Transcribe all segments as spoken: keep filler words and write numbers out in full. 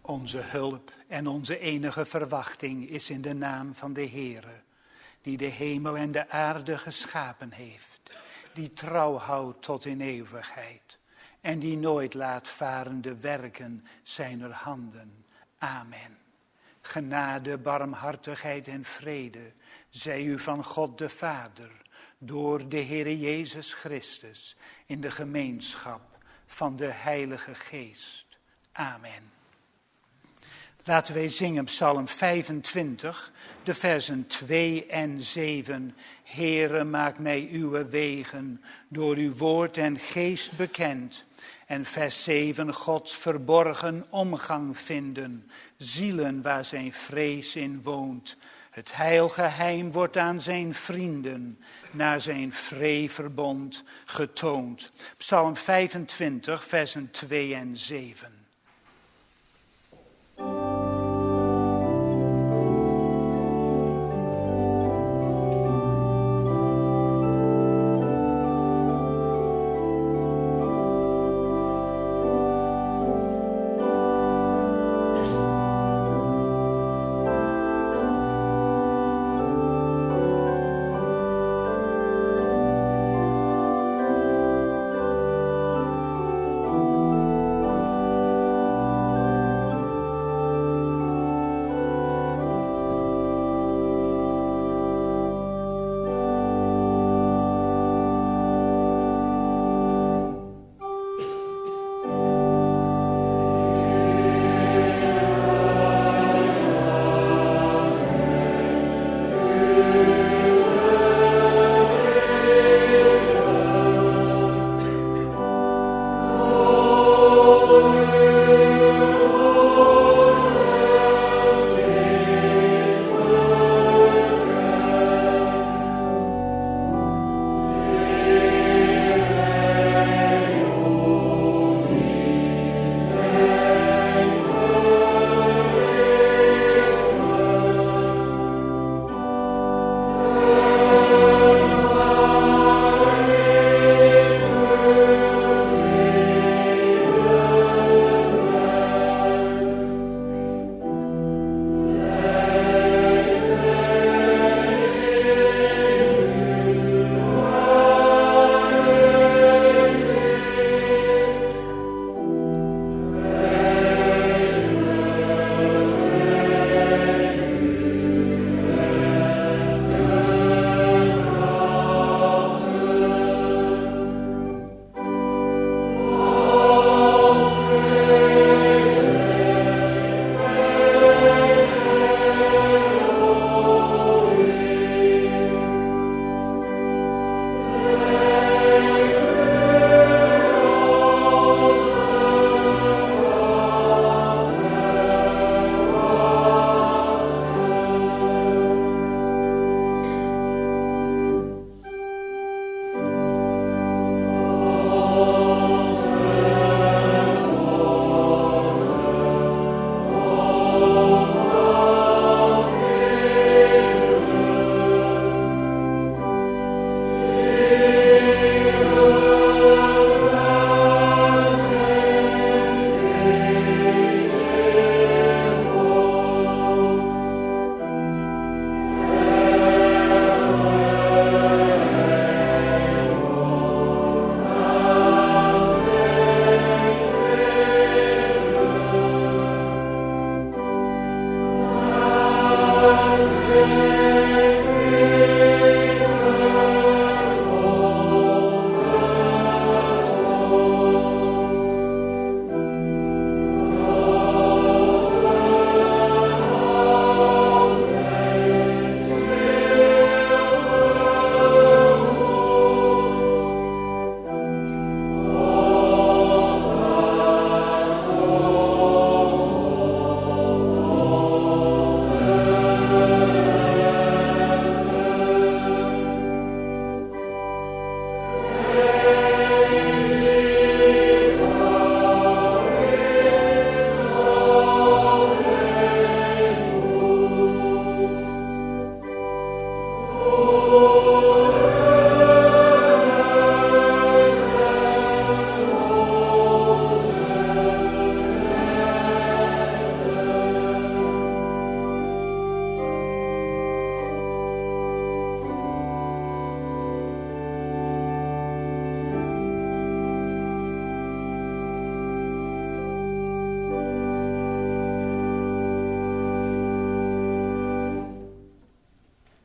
Onze hulp en onze enige verwachting is in de naam van de Heere, die de hemel en de aarde geschapen heeft, die trouw houdt tot in eeuwigheid en die nooit laat varen de werken zijner handen. Amen. Genade, barmhartigheid en vrede zij u van God de Vader, door de Heere Jezus Christus, in de gemeenschap van de Heilige Geest. Amen. Laten wij zingen Psalm vijfentwintig, de versen twee en zeven. Heere, maak mij uw wegen, door uw woord en geest bekend. En vers zeven, Gods verborgen omgang vinden, zielen waar zijn vrees in woont. Het heilgeheim wordt aan zijn vrienden, naar zijn vreeverbond getoond. Psalm vijfentwintig, versen twee en zeven.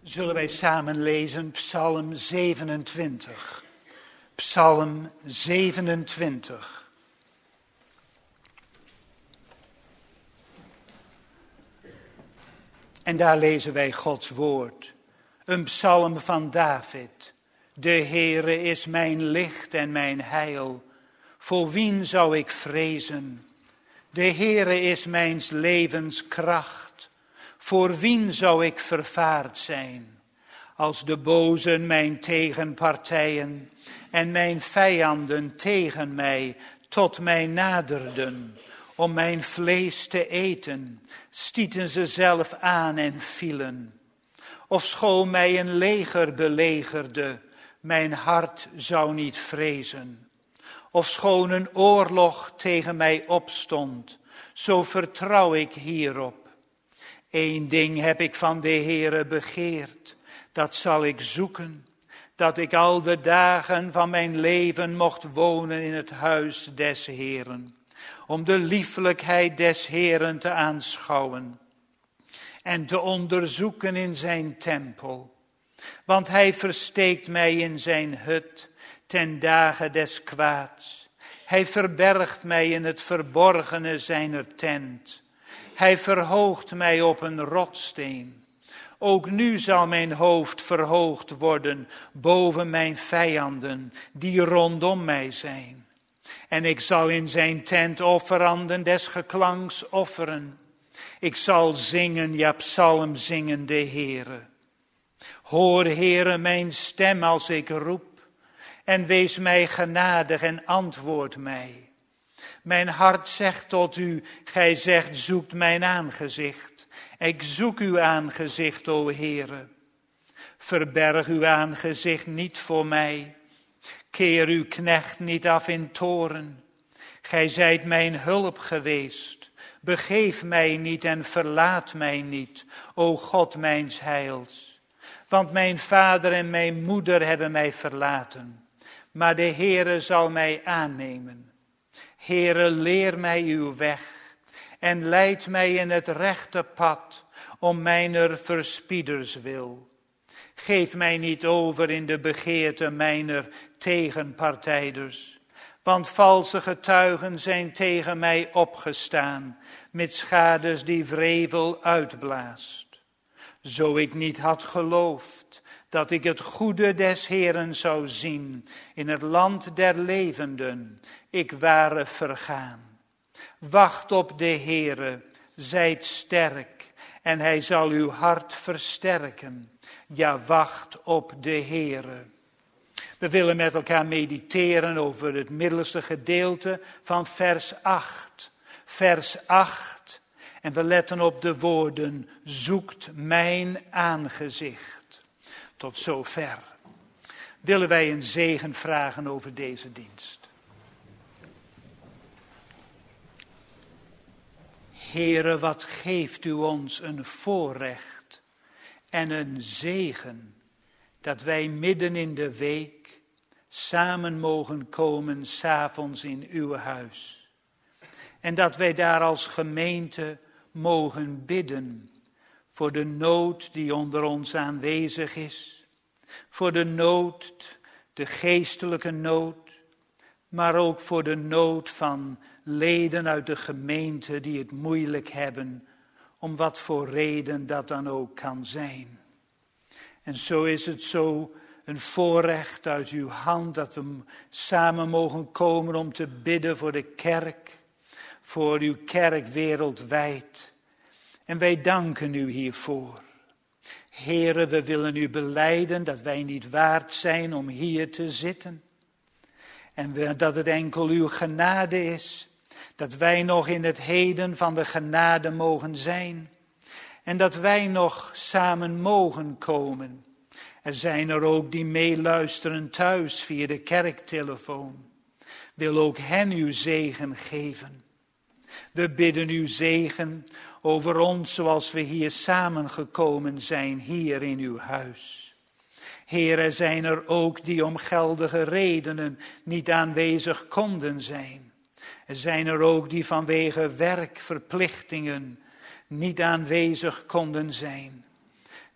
Zullen wij samen lezen Psalm zevenentwintig. Psalm zevenentwintig. En daar lezen wij Gods woord. Een psalm van David. De Heere is mijn licht en mijn heil. Voor wien zou ik vrezen? De Heere is mijns levens kracht. Voor wien zou ik vervaard zijn? Als de bozen mijn tegenpartijen en mijn vijanden tegen mij tot mij naderden, om mijn vlees te eten, stieten ze zelf aan en vielen. Ofschoon mij een leger belegerde, mijn hart zou niet vrezen. Ofschoon een oorlog tegen mij opstond, zo vertrouw ik hierop. Eén ding heb ik van de Heere begeerd, dat zal ik zoeken, dat ik al de dagen van mijn leven mocht wonen in het huis des Heeren, om de lieflijkheid des Heeren te aanschouwen en te onderzoeken in zijn tempel. Want hij versteekt mij in zijn hut ten dagen des kwaads. Hij verbergt mij in het verborgene zijner tent. Hij verhoogt mij op een rotssteen. Ook nu zal mijn hoofd verhoogd worden boven mijn vijanden die rondom mij zijn. En ik zal in zijn tent offeranden des geklanks offeren. Ik zal zingen, ja psalm zingen de Heere. Hoor, Heere, mijn stem als ik roep. En wees mij genadig en antwoord mij. Mijn hart zegt tot u, gij zegt, zoekt mijn aangezicht. Ik zoek uw aangezicht, o Heere. Verberg uw aangezicht niet voor mij. Keer uw knecht niet af in toorn. Gij zijt mijn hulp geweest. Begeef mij niet en verlaat mij niet, o God mijns heils. Want mijn vader en mijn moeder hebben mij verlaten. Maar de Heere zal mij aannemen. Heere, leer mij uw weg en leid mij in het rechte pad om mijner verspieders wil. Geef mij niet over in de begeerte mijner tegenpartijders, want valse getuigen zijn tegen mij opgestaan, met schades die wrevel uitblaast. Zo ik niet had geloofd dat ik het goede des Heeren zou zien in het land der levenden, ik ware vergaan. Wacht op de Heere, zijt sterk, en hij zal uw hart versterken. Ja, wacht op de Heere. We willen met elkaar mediteren over het middelste gedeelte van vers acht. Vers acht. En we letten op de woorden, zoekt mijn aangezicht. Tot zover. Willen wij een zegen vragen over deze dienst. Heere, wat geeft u ons een voorrecht en een zegen, dat wij midden in de week samen mogen komen 's avonds in uw huis. En dat wij daar als gemeente mogen bidden voor de nood die onder ons aanwezig is, voor de nood, de geestelijke nood, maar ook voor de nood van leden uit de gemeente die het moeilijk hebben, om wat voor reden dat dan ook kan zijn. En zo is het zo een voorrecht uit uw hand dat we samen mogen komen om te bidden voor de kerk, voor uw kerk wereldwijd. En wij danken u hiervoor. Heere, we willen u belijden dat wij niet waard zijn om hier te zitten. En we, dat het enkel uw genade is, dat wij nog in het heden van de genade mogen zijn. En dat wij nog samen mogen komen. Er zijn er ook die meeluisteren thuis via de kerktelefoon. Wil ook hen uw zegen geven. We bidden uw zegen over ons zoals we hier samengekomen zijn, hier in uw huis. Heer, er zijn er ook die om geldige redenen niet aanwezig konden zijn. Er zijn er ook die vanwege werkverplichtingen niet aanwezig konden zijn.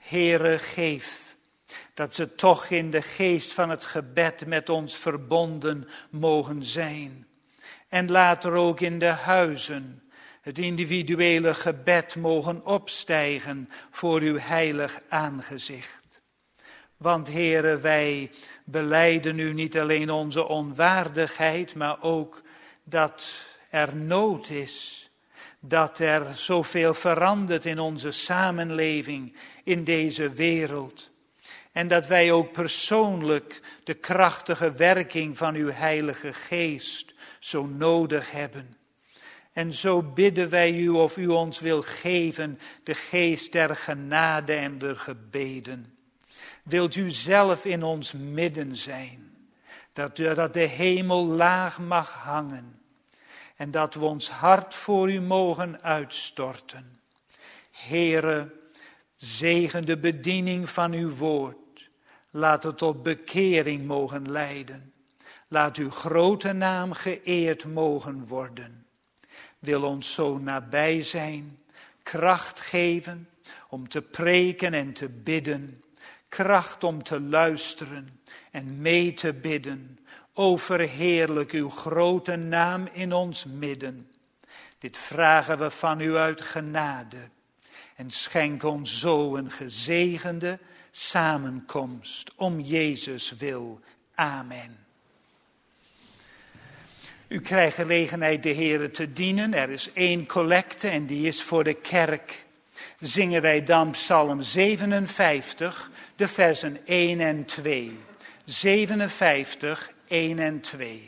Heere, geef dat ze toch in de geest van het gebed met ons verbonden mogen zijn. En laat er ook in de huizen het individuele gebed mogen opstijgen voor uw heilig aangezicht. Want Heere, wij belijden u niet alleen onze onwaardigheid, maar ook dat er nood is. Dat er zoveel verandert in onze samenleving, in deze wereld. En dat wij ook persoonlijk de krachtige werking van uw Heilige Geest zo nodig hebben. En zo bidden wij u of u ons wil geven de geest der genade en der gebeden. Wilt u zelf in ons midden zijn, dat, dat de hemel laag mag hangen. En dat we ons hart voor u mogen uitstorten. Heere, zegen de bediening van uw woord. Laat het tot bekering mogen leiden. Laat uw grote naam geëerd mogen worden. Wil ons zo nabij zijn, kracht geven om te preken en te bidden. Kracht om te luisteren en mee te bidden. O verheerlijk uw grote naam in ons midden. Dit vragen we van u uit genade. En schenk ons zo een gezegende samenkomst om Jezus wil. Amen. U krijgt gelegenheid de Heere te dienen. Er is één collecte en die is voor de kerk. Zingen wij dan Psalm zevenenvijftig, de versen één en twee. zevenenvijftig, één en twee.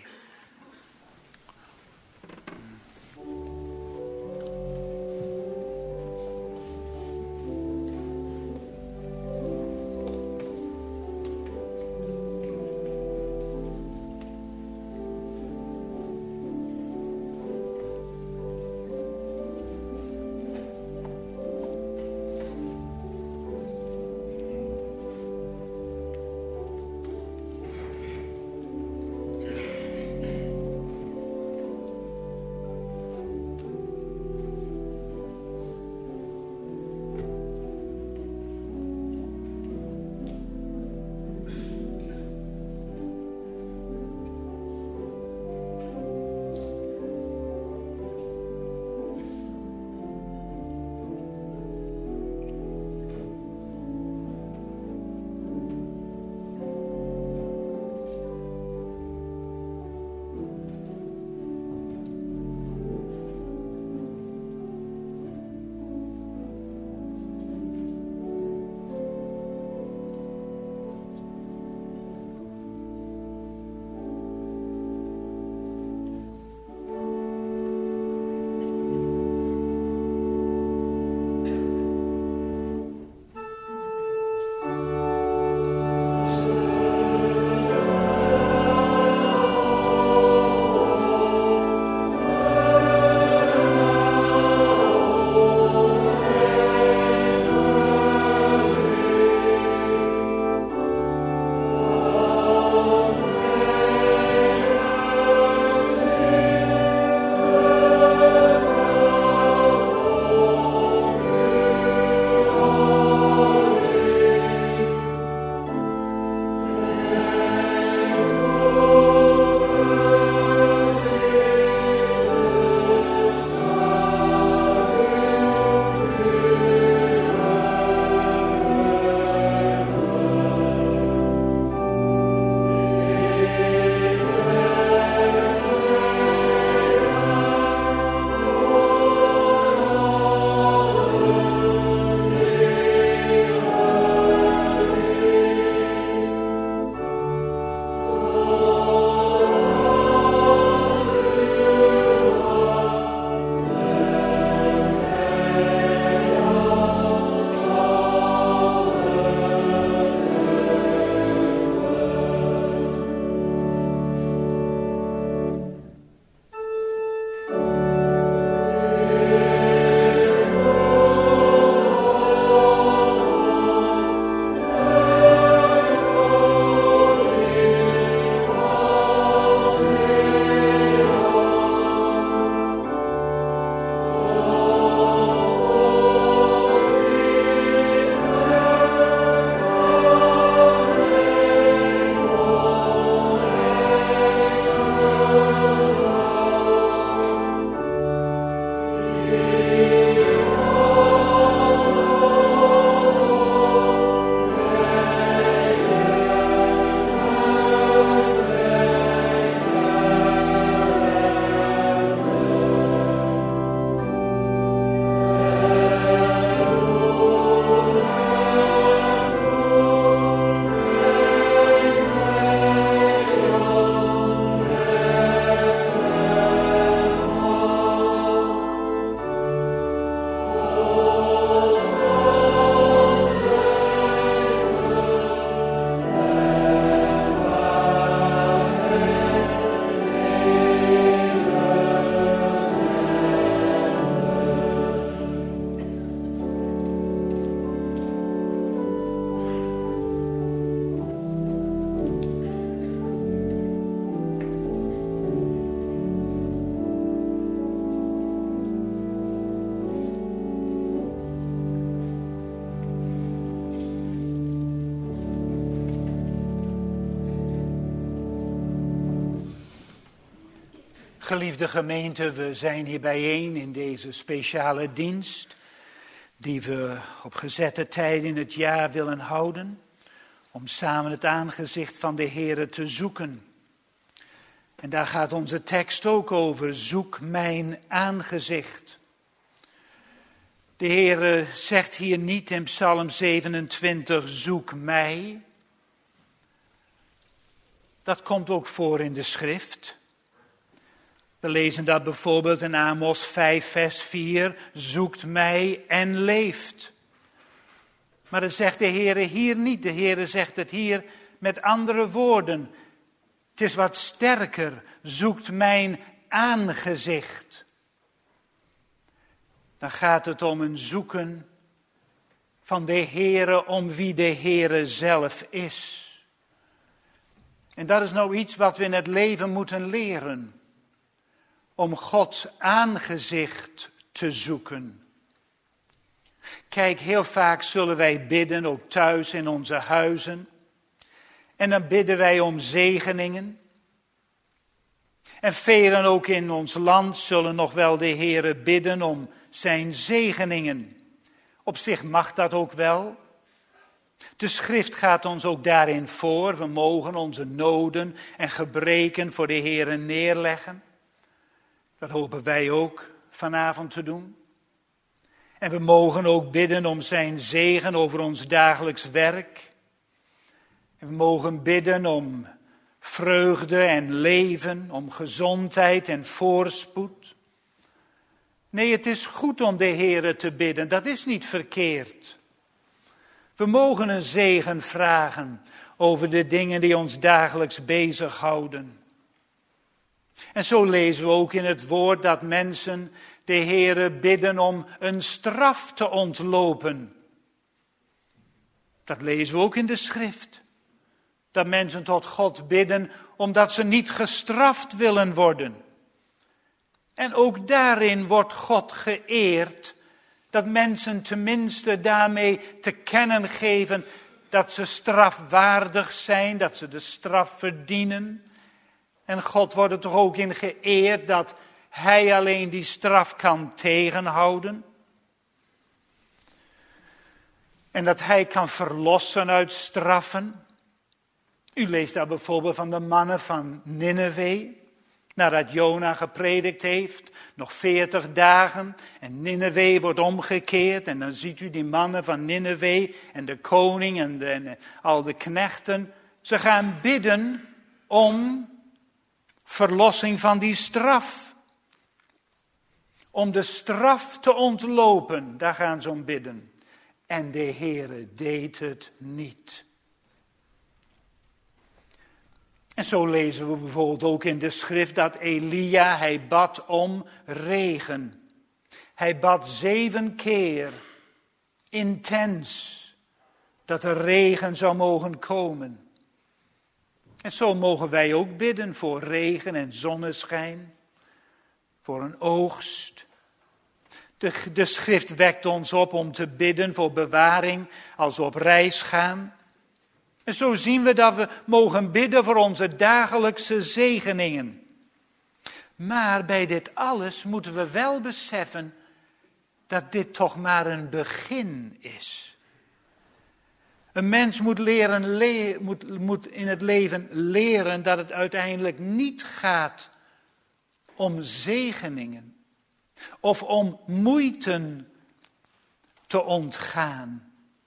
Geliefde gemeente, we zijn hier bijeen in deze speciale dienst die we op gezette tijden in het jaar willen houden, om samen het aangezicht van de Heere te zoeken. En daar gaat onze tekst ook over, zoek mijn aangezicht. De Heere zegt hier niet in Psalm zevenentwintig, zoek mij. Dat komt ook voor in de schrift. We lezen dat bijvoorbeeld in Amos vijf, vers vier, zoekt mij en leeft. Maar dat zegt de Heere hier niet. De Heere zegt het hier met andere woorden. Het is wat sterker, zoekt mijn aangezicht. Dan gaat het om een zoeken van de Heere om wie de Heere zelf is. En dat is nou iets wat we in het leven moeten leren. Om Gods aangezicht te zoeken. Kijk, heel vaak zullen wij bidden, ook thuis in onze huizen. En dan bidden wij om zegeningen. En velen ook in ons land zullen nog wel de Heere bidden om zijn zegeningen. Op zich mag dat ook wel. De schrift gaat ons ook daarin voor. We mogen onze noden en gebreken voor de Heere neerleggen. Dat hopen wij ook vanavond te doen. En we mogen ook bidden om zijn zegen over ons dagelijks werk. En we mogen bidden om vreugde en leven, om gezondheid en voorspoed. Nee, het is goed om de Heere te bidden, dat is niet verkeerd. We mogen een zegen vragen over de dingen die ons dagelijks bezighouden. En zo lezen we ook in het woord dat mensen de Heere bidden om een straf te ontlopen. Dat lezen we ook in de schrift. Dat mensen tot God bidden omdat ze niet gestraft willen worden. En ook daarin wordt God geëerd. Dat mensen tenminste daarmee te kennen geven dat ze strafwaardig zijn, dat ze de straf verdienen. En God wordt er toch ook in geëerd dat hij alleen die straf kan tegenhouden. En dat hij kan verlossen uit straffen. U leest daar bijvoorbeeld van de mannen van Nineve. Nadat Jona gepredikt heeft, nog veertig dagen. En Nineve wordt omgekeerd. En dan ziet u die mannen van Nineve en de koning en, de, en al de knechten. Ze gaan bidden om verlossing van die straf. Om de straf te ontlopen, daar gaan ze om bidden. En de Heere deed het niet. En zo lezen we bijvoorbeeld ook in de schrift dat Elia, hij bad om regen. Hij bad zeven keer, intens, dat er regen zou mogen komen. En zo mogen wij ook bidden voor regen en zonneschijn, voor een oogst. De, de schrift wekt ons op om te bidden voor bewaring als we op reis gaan. En zo zien we dat we mogen bidden voor onze dagelijkse zegeningen. Maar bij dit alles moeten we wel beseffen dat dit toch maar een begin is. Een mens moet, leren, le- moet, moet in het leven leren dat het uiteindelijk niet gaat om zegeningen of om moeiten te ontgaan.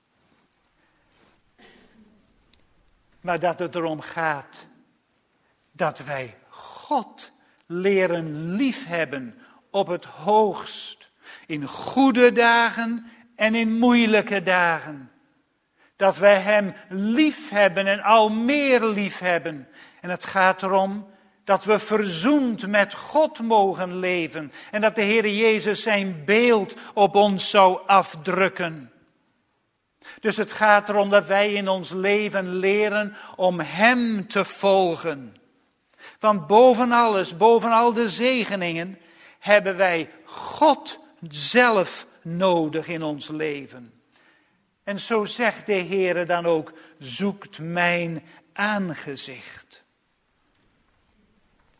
Maar dat het erom gaat dat wij God leren liefhebben op het hoogst. In goede dagen en in moeilijke dagen. Dat wij hem liefhebben en al meer liefhebben. En het gaat erom dat we verzoend met God mogen leven. En dat de Heer Jezus zijn beeld op ons zou afdrukken. Dus het gaat erom dat wij in ons leven leren om hem te volgen. Want boven alles, boven al de zegeningen, hebben wij God zelf nodig in ons leven. En zo zegt de Heere dan ook, zoekt mijn aangezicht.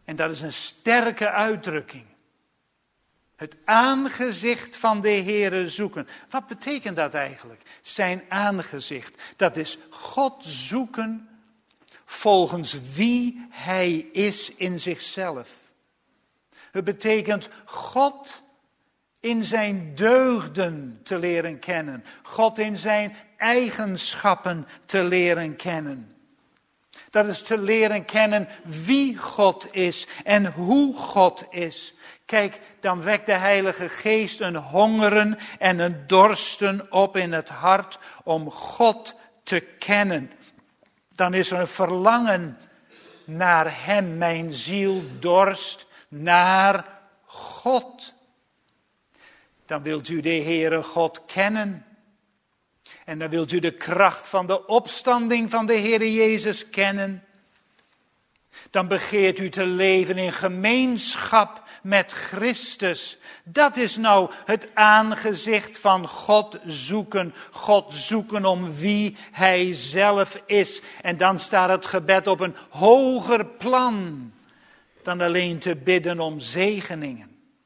En dat is een sterke uitdrukking. Het aangezicht van de Heere zoeken. Wat betekent dat eigenlijk? Zijn aangezicht. Dat is God zoeken volgens wie Hij is in zichzelf. Het betekent God in zijn deugden te leren kennen. God in zijn eigenschappen te leren kennen. Dat is te leren kennen wie God is en hoe God is. Kijk, dan wekt de Heilige Geest een hongeren en een dorsten op in het hart om God te kennen. Dan is er een verlangen naar Hem. Mijn ziel dorst naar God. Dan wilt u de Heere God kennen. En dan wilt u de kracht van de opstanding van de Heere Jezus kennen. Dan begeert u te leven in gemeenschap met Christus. Dat is nou het aangezicht van God zoeken. God zoeken om wie Hij zelf is. En dan staat het gebed op een hoger plan dan alleen te bidden om zegeningen.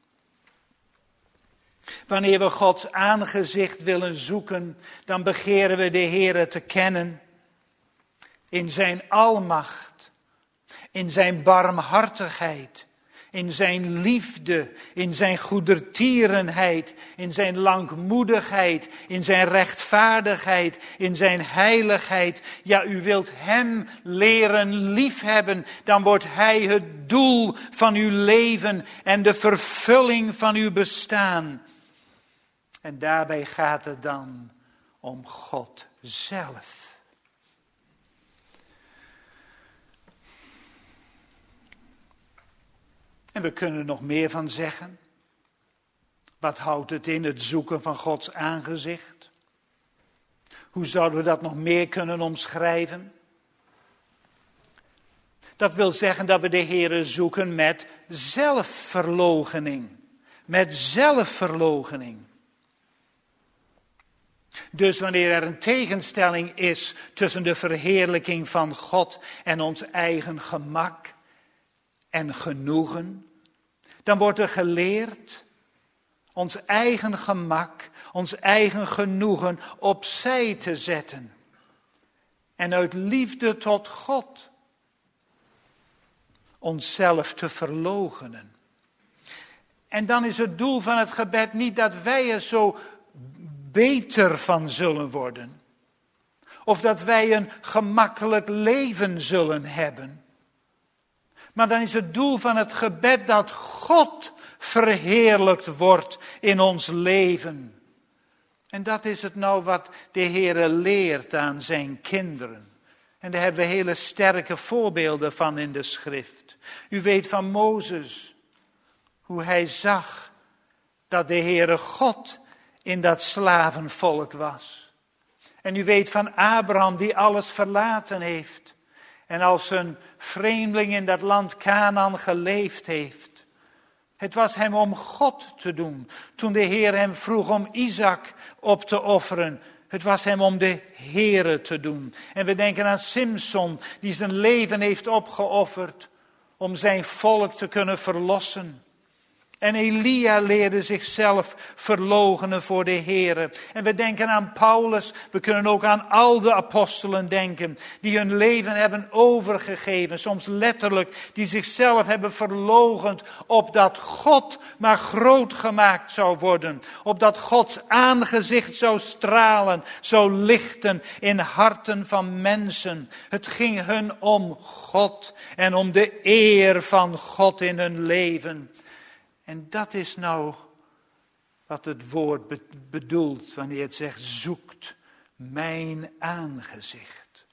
Wanneer we Gods aangezicht willen zoeken, dan begeren we de Heere te kennen in zijn almacht, in zijn barmhartigheid, in zijn liefde, in zijn goedertierenheid, in zijn langmoedigheid, in zijn rechtvaardigheid, in zijn heiligheid. Ja, u wilt Hem leren liefhebben, dan wordt Hij het doel van uw leven en de vervulling van uw bestaan. En daarbij gaat het dan om God zelf. En we kunnen er nog meer van zeggen. Wat houdt het in, het zoeken van Gods aangezicht? Hoe zouden we dat nog meer kunnen omschrijven? Dat wil zeggen dat we de Heere zoeken met zelfverloochening. Met zelfverloochening. Dus wanneer er een tegenstelling is tussen de verheerlijking van God en ons eigen gemak en genoegen, dan wordt er geleerd ons eigen gemak, ons eigen genoegen opzij te zetten. En uit liefde tot God onszelf te verloochenen. En dan is het doel van het gebed niet dat wij er zo beter van zullen worden. Of dat wij een gemakkelijk leven zullen hebben. Maar dan is het doel van het gebed dat God verheerlijkt wordt in ons leven. En dat is het nou wat de Heere leert aan zijn kinderen. En daar hebben we hele sterke voorbeelden van in de schrift. U weet van Mozes, hoe hij zag dat de Heere God in dat slavenvolk was. En u weet van Abraham die alles verlaten heeft. En als een vreemdeling in dat land Canaan geleefd heeft. Het was hem om God te doen. Toen de Heer hem vroeg om Isaac op te offeren. Het was hem om de Heere te doen. En we denken aan Simson die zijn leven heeft opgeofferd om zijn volk te kunnen verlossen. En Elia leerde zichzelf verloochenen voor de Heere. En we denken aan Paulus, we kunnen ook aan al de apostelen denken, die hun leven hebben overgegeven, soms letterlijk, die zichzelf hebben verloochend, opdat God maar groot gemaakt zou worden. Opdat Gods aangezicht zou stralen, zou lichten in harten van mensen. Het ging hun om God en om de eer van God in hun leven. En dat is nou wat het woord be- bedoelt wanneer het zegt, zoekt mijn aangezicht.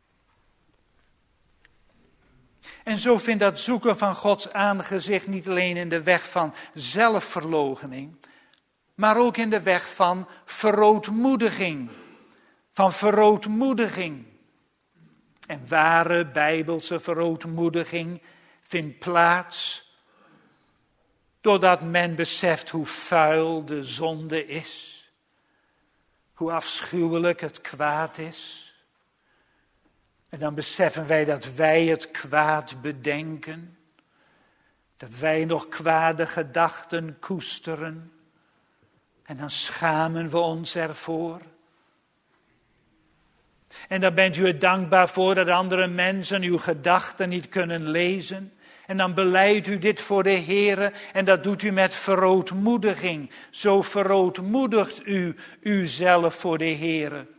En zo vindt dat zoeken van Gods aangezicht niet alleen in de weg van zelfverloochening, maar ook in de weg van verootmoediging. Van verootmoediging. En ware bijbelse verootmoediging vindt plaats doordat men beseft hoe vuil de zonde is. Hoe afschuwelijk het kwaad is. En dan beseffen wij dat wij het kwaad bedenken. Dat wij nog kwade gedachten koesteren. En dan schamen we ons ervoor. En dan bent u er dankbaar voor dat andere mensen uw gedachten niet kunnen lezen. En dan belijdt u dit voor de Heere en dat doet u met verootmoediging. Zo verootmoedigt u uzelf voor de Heere.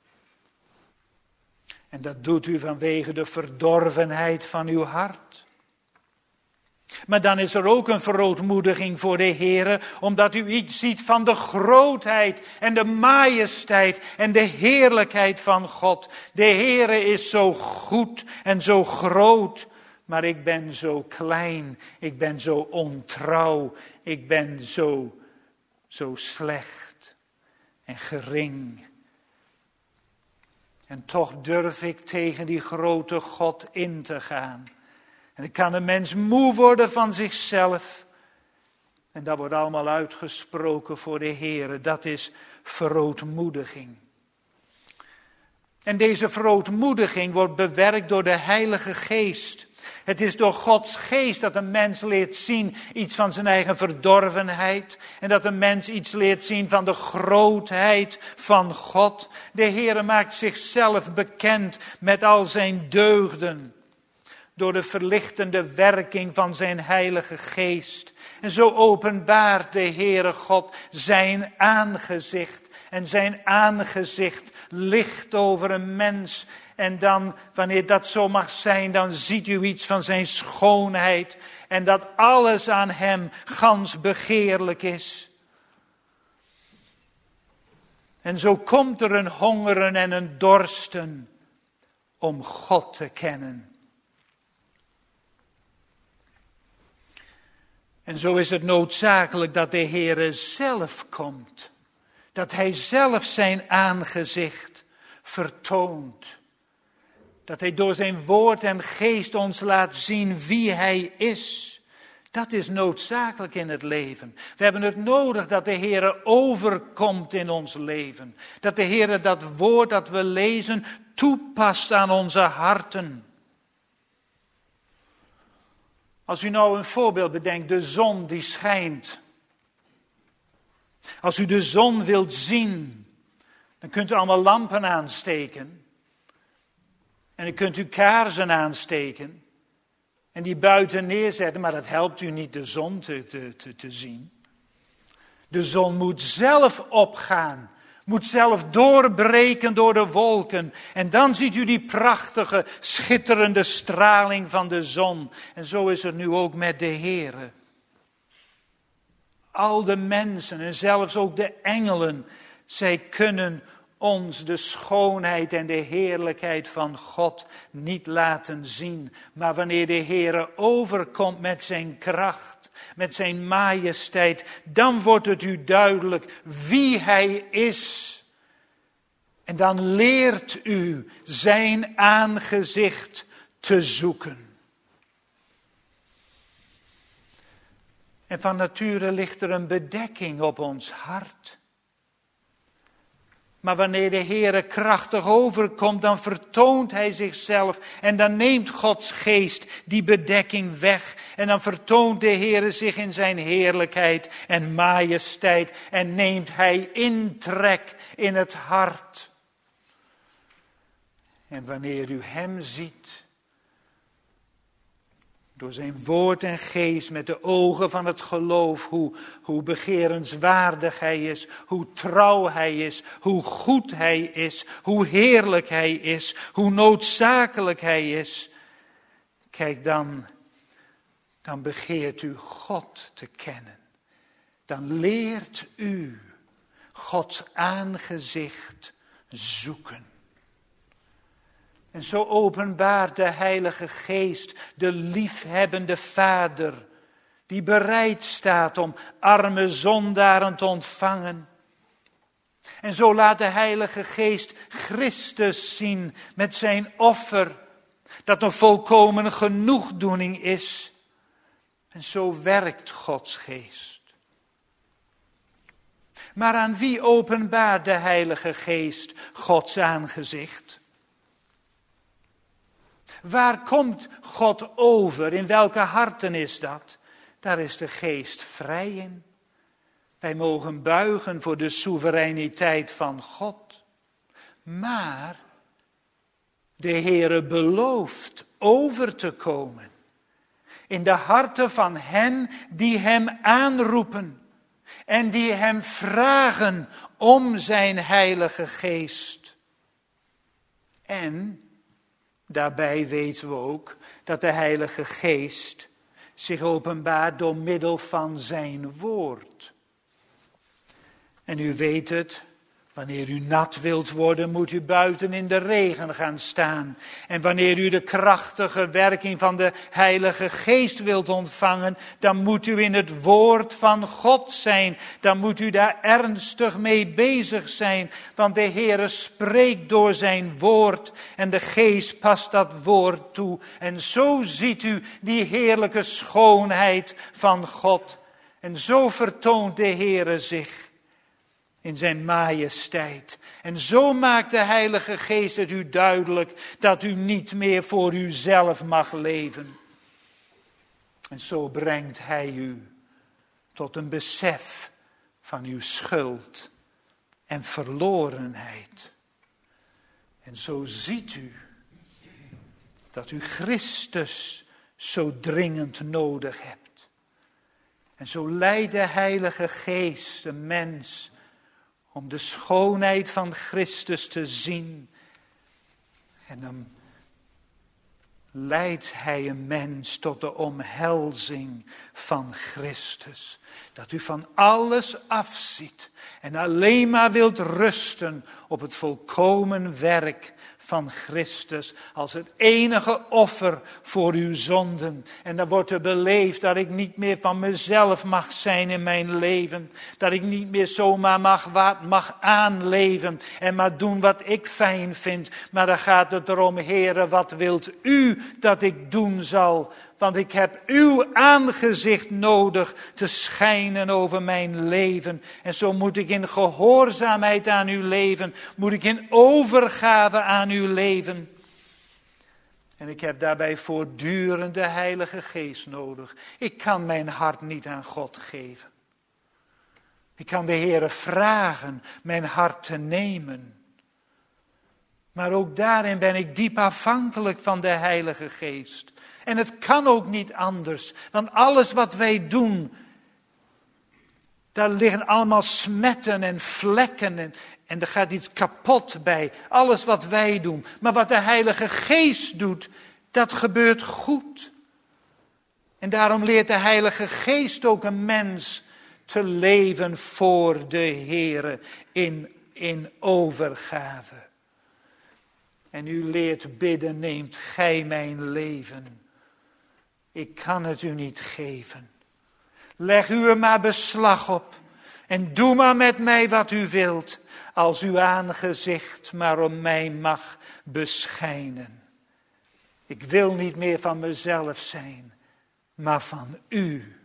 En dat doet u vanwege de verdorvenheid van uw hart. Maar dan is er ook een verootmoediging voor de Heere, omdat u iets ziet van de grootheid en de majesteit en de heerlijkheid van God. De Heere is zo goed en zo groot, maar ik ben zo klein, ik ben zo ontrouw, ik ben zo, zo slecht en gering. En toch durf ik tegen die grote God in te gaan. En dan kan een mens moe worden van zichzelf. En dat wordt allemaal uitgesproken voor de Heere. Dat is verootmoediging. En deze verootmoediging wordt bewerkt door de Heilige Geest. Het is door Gods Geest dat een mens leert zien iets van zijn eigen verdorvenheid. En dat een mens iets leert zien van de grootheid van God. De Heere maakt zichzelf bekend met al zijn deugden. Door de verlichtende werking van zijn Heilige Geest. En zo openbaart de Heere God zijn aangezicht. En zijn aangezicht licht over een mens. En dan, wanneer dat zo mag zijn, dan ziet u iets van zijn schoonheid. En dat alles aan hem gans begeerlijk is. En zo komt er een hongeren en een dorsten om God te kennen. En zo is het noodzakelijk dat de Heere zelf komt. Dat hij zelf zijn aangezicht vertoont. Dat hij door zijn woord en geest ons laat zien wie hij is. Dat is noodzakelijk in het leven. We hebben het nodig dat de Heere overkomt in ons leven. Dat de Heere dat woord dat we lezen toepast aan onze harten. Als u nou een voorbeeld bedenkt, de zon die schijnt. Als u de zon wilt zien, dan kunt u allemaal lampen aansteken. En dan kunt u kaarsen aansteken. En die buiten neerzetten, maar dat helpt u niet de zon te, te, te, te zien. De zon moet zelf opgaan. Moet zelf doorbreken door de wolken. En dan ziet u die prachtige, schitterende straling van de zon. En zo is het nu ook met de Heere. Al de mensen en zelfs ook de engelen, zij kunnen ons de schoonheid en de heerlijkheid van God niet laten zien. Maar wanneer de Heere overkomt met zijn kracht, met zijn majesteit, dan wordt het u duidelijk wie hij is. En dan leert u zijn aangezicht te zoeken. En van nature ligt er een bedekking op ons hart. Maar wanneer de Heere krachtig overkomt, dan vertoont hij zichzelf. En dan neemt Gods geest die bedekking weg. En dan vertoont de Heere zich in zijn heerlijkheid en majesteit. En neemt hij intrek in het hart. En wanneer u hem ziet, door zijn woord en geest, met de ogen van het geloof, hoe, hoe begerenswaardig hij is, hoe trouw hij is, hoe goed hij is, hoe heerlijk hij is, hoe noodzakelijk hij is. Kijk, dan, dan begeert u God te kennen. Dan leert u Gods aangezicht zoeken. En zo openbaart de Heilige Geest de liefhebbende Vader, die bereid staat om arme zondaren te ontvangen. En zo laat de Heilige Geest Christus zien met zijn offer, dat een volkomen genoegdoening is. En zo werkt Gods Geest. Maar aan wie openbaart de Heilige Geest Gods aangezicht? Waar komt God over? In welke harten is dat? daar is de geest vrij in. Wij mogen buigen voor de soevereiniteit van God. Maar de Heere belooft over te komen in de harten van hen die hem aanroepen en die hem vragen om zijn Heilige Geest. En daarbij weten we ook dat de Heilige Geest zich openbaart door middel van zijn woord. En u weet het, wanneer u nat wilt worden, moet u buiten in de regen gaan staan. En wanneer u de krachtige werking van de Heilige Geest wilt ontvangen, dan moet u in het woord van God zijn. Dan moet u daar ernstig mee bezig zijn, want de Heere spreekt door zijn woord en de Geest past dat woord toe. En zo ziet u die heerlijke schoonheid van God. En zo vertoont de Heere zich in zijn majesteit. En zo maakt de Heilige Geest het u duidelijk dat u niet meer voor uzelf mag leven. En zo brengt hij u tot een besef van uw schuld en verlorenheid. En zo ziet u dat u Christus zo dringend nodig hebt. En zo leidt de Heilige Geest de mens om de schoonheid van Christus te zien. En dan leidt hij een mens tot de omhelzing van Christus. Dat u van alles afziet en alleen maar wilt rusten op het volkomen werk van Christus als het enige offer voor uw zonden. En dan wordt er beleefd dat ik niet meer van mezelf mag zijn in mijn leven. Dat ik niet meer zomaar mag, wat, mag aanleven en maar doen wat ik fijn vind. Maar dan gaat het erom, Heere, wat wilt u dat ik doen zal? Want ik heb uw aangezicht nodig te schijnen over mijn leven. En zo moet ik in gehoorzaamheid aan u leven. Moet ik in overgave aan u leven. En ik heb daarbij voortdurend de Heilige Geest nodig. Ik kan mijn hart niet aan God geven. Ik kan de Heere vragen mijn hart te nemen. Maar ook daarin ben ik diep afhankelijk van de Heilige Geest. En het kan ook niet anders. Want alles wat wij doen, daar liggen allemaal smetten en vlekken. En, en er gaat iets kapot bij. Alles wat wij doen. Maar wat de Heilige Geest doet, dat gebeurt goed. En daarom leert de Heilige Geest ook een mens te leven voor de Heere in, in overgave. En u leert bidden, neemt gij mijn leven. Ik kan het u niet geven. Leg u er maar beslag op. En doe maar met mij wat u wilt. Als uw aangezicht maar om mij mag beschijnen. Ik wil niet meer van mezelf zijn, maar van u.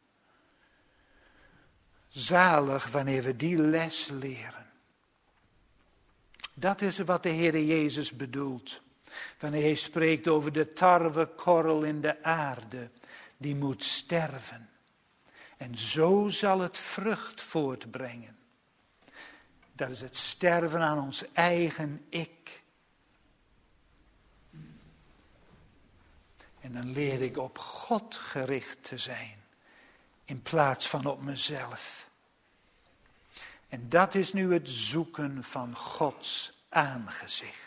Zalig wanneer we die les leren. Dat is wat de Heere Jezus bedoelt. Wanneer hij spreekt over de tarwekorrel in de aarde, die moet sterven. En zo zal het vrucht voortbrengen. Dat is het sterven aan ons eigen ik. En dan leer ik op God gericht te zijn, in plaats van op mezelf. En dat is nu het zoeken van Gods aangezicht.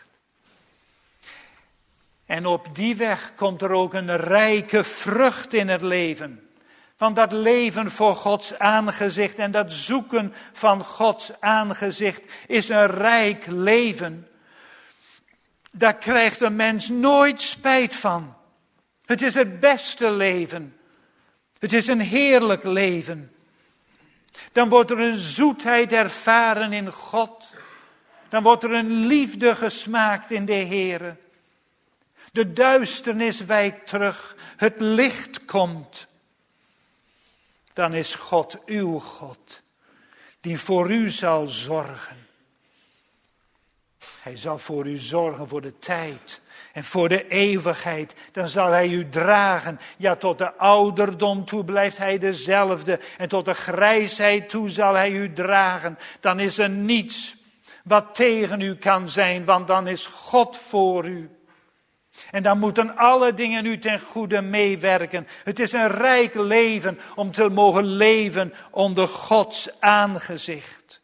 En op die weg komt er ook een rijke vrucht in het leven. Want dat leven voor Gods aangezicht en dat zoeken van Gods aangezicht is een rijk leven. Daar krijgt een mens nooit spijt van. Het is het beste leven. Het is een heerlijk leven. Dan wordt er een zoetheid ervaren in God. Dan wordt er een liefde gesmaakt in de Heere. De duisternis wijkt terug. Het licht komt. Dan is God uw God. Die voor u zal zorgen. Hij zal voor u zorgen voor de tijd en voor de eeuwigheid. Dan zal hij u dragen. Ja, tot de ouderdom toe blijft hij dezelfde. En tot de grijsheid toe zal hij u dragen. Dan is er niets wat tegen u kan zijn, want dan is God voor u. En dan moeten alle dingen u ten goede meewerken. Het is een rijk leven om te mogen leven onder Gods aangezicht.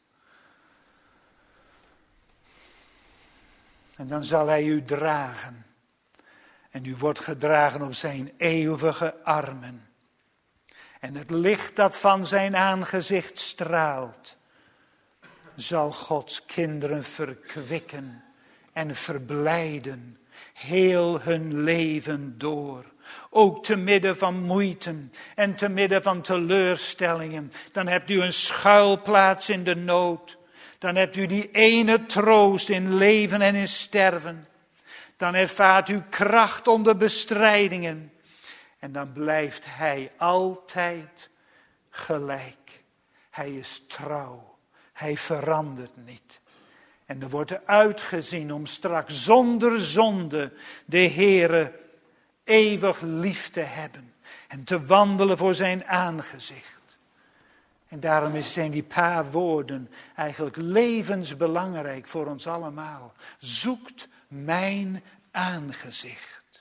En dan zal hij u dragen. En u wordt gedragen op zijn eeuwige armen. En het licht dat van zijn aangezicht straalt, zal Gods kinderen verkwikken en verblijden. Heel hun leven door. Ook te midden van moeite en te midden van teleurstellingen. Dan hebt u een schuilplaats in de nood. Dan hebt u die ene troost in leven en in sterven. Dan ervaart u kracht onder bestrijdingen. En dan blijft hij altijd gelijk. Hij is trouw. Hij verandert niet. En er wordt er uitgezien om straks zonder zonde de Heere eeuwig lief te hebben. En te wandelen voor zijn aangezicht. En daarom zijn die paar woorden eigenlijk levensbelangrijk voor ons allemaal. Zoekt mijn aangezicht.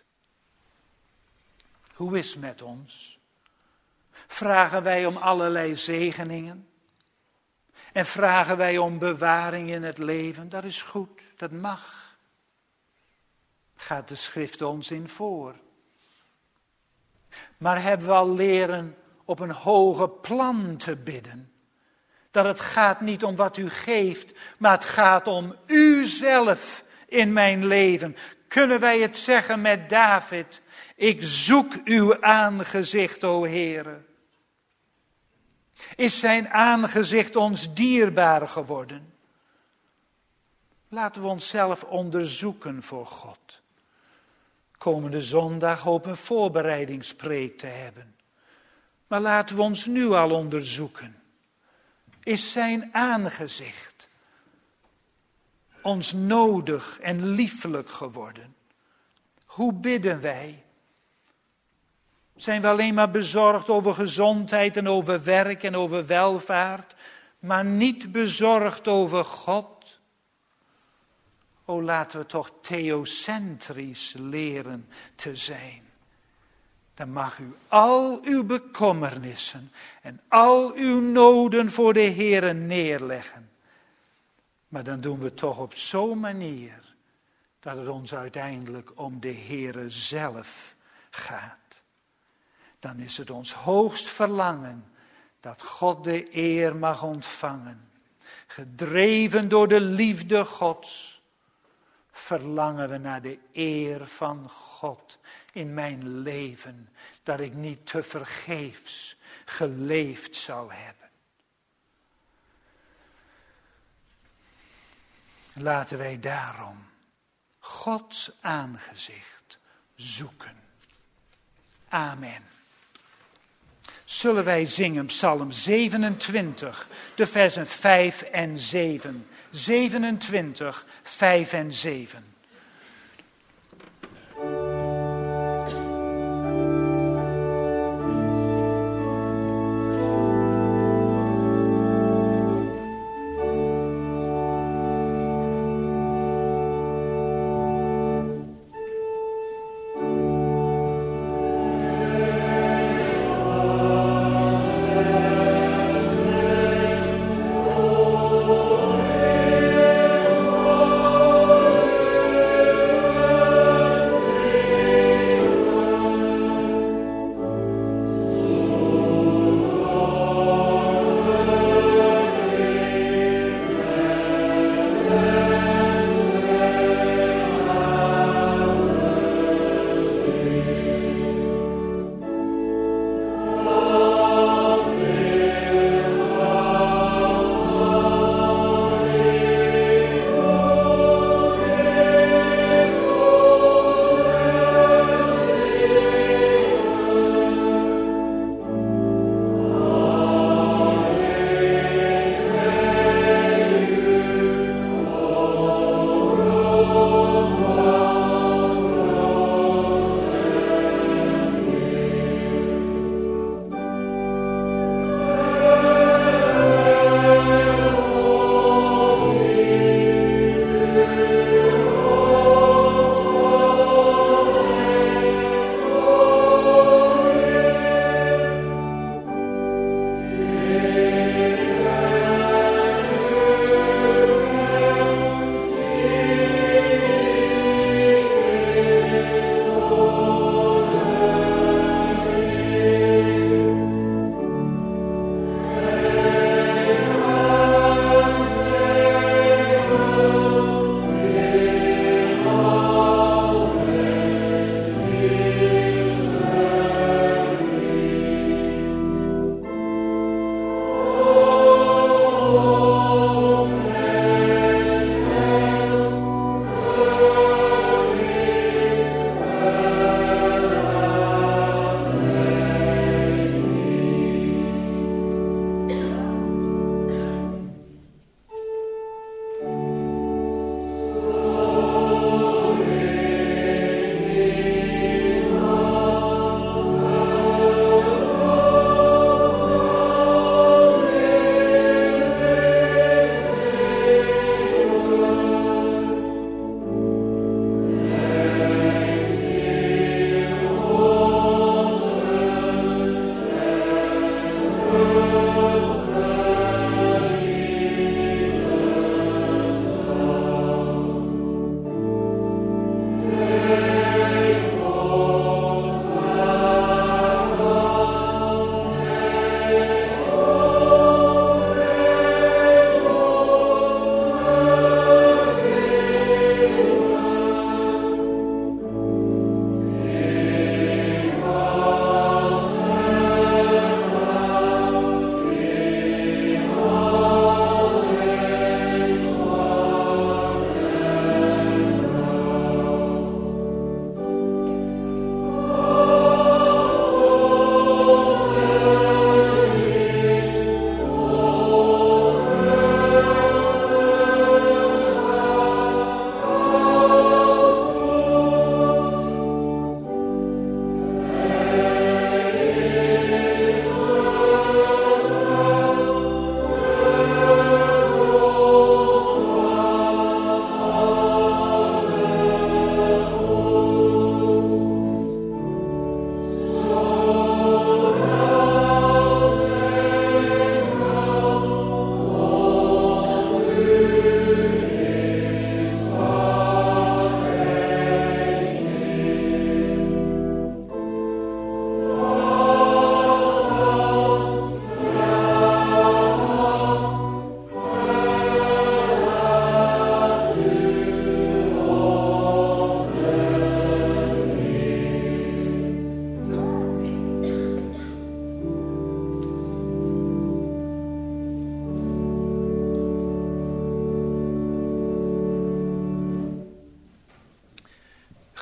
Hoe is het met ons? Vragen wij om allerlei zegeningen? En vragen wij om bewaring in het leven? Dat is goed, dat mag. Gaat de schrift ons in voor. Maar hebben we al leren op een hoger plan te bidden? Dat het gaat niet om wat u geeft, maar het gaat om uzelf in mijn leven. Kunnen wij het zeggen met David? Ik zoek uw aangezicht, o Heere. Is zijn aangezicht ons dierbaar geworden? Laten we onszelf onderzoeken voor God. Komende zondag hopen we een voorbereidingspreek te hebben. Maar laten we ons nu al onderzoeken. Is zijn aangezicht ons nodig en liefelijk geworden? Hoe bidden wij? Zijn we alleen maar bezorgd over gezondheid en over werk en over welvaart, maar niet bezorgd over God? O, laten we toch theocentrisch leren te zijn. Dan mag u al uw bekommernissen en al uw noden voor de Heere neerleggen. Maar dan doen we het toch op zo'n manier dat het ons uiteindelijk om de Heere zelf gaat. Dan is het ons hoogst verlangen dat God de eer mag ontvangen. Gedreven door de liefde Gods, verlangen we naar de eer van God in mijn leven. Dat ik niet te vergeefs geleefd zal hebben. Laten wij daarom Gods aangezicht zoeken. Amen. Zullen wij zingen Psalm zevenentwintig, de versen vijf en zeven. zevenentwintig, vijf en zeven. Oh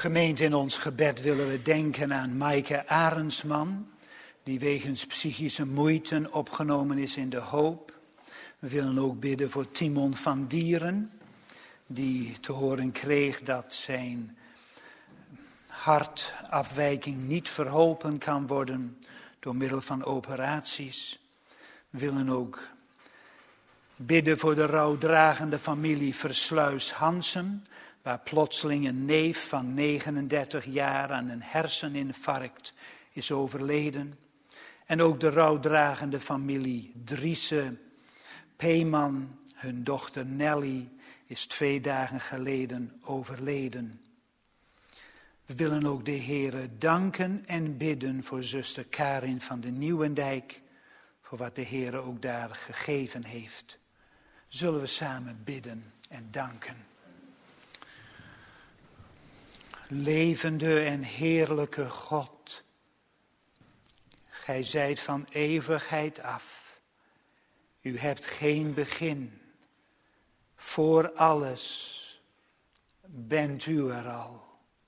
Gemeente, in ons gebed willen we denken aan Maaike Arendsman, die wegens psychische moeite opgenomen is in de hoop. We willen ook bidden voor Timon van Dieren, die te horen kreeg dat zijn hartafwijking niet verholpen kan worden door middel van operaties. We willen ook bidden voor de rouwdragende familie Versluis Hansen, waar plotseling een neef van negenendertig jaar aan een herseninfarct is overleden. En ook de rouwdragende familie Driese Peeman, hun dochter Nelly, is twee dagen geleden overleden. We willen ook de Heere danken en bidden voor zuster Karin van de Nieuwendijk, voor wat de Heere ook daar gegeven heeft. Zullen we samen bidden en danken. Levende en heerlijke God, gij zijt van eeuwigheid af. U hebt geen begin. Voor alles bent u er al.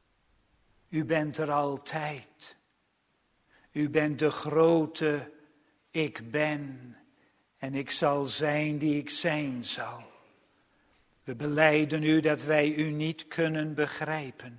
U bent er altijd. U bent de grote ik ben en ik zal zijn die ik zijn zal. We belijden u dat wij u niet kunnen begrijpen.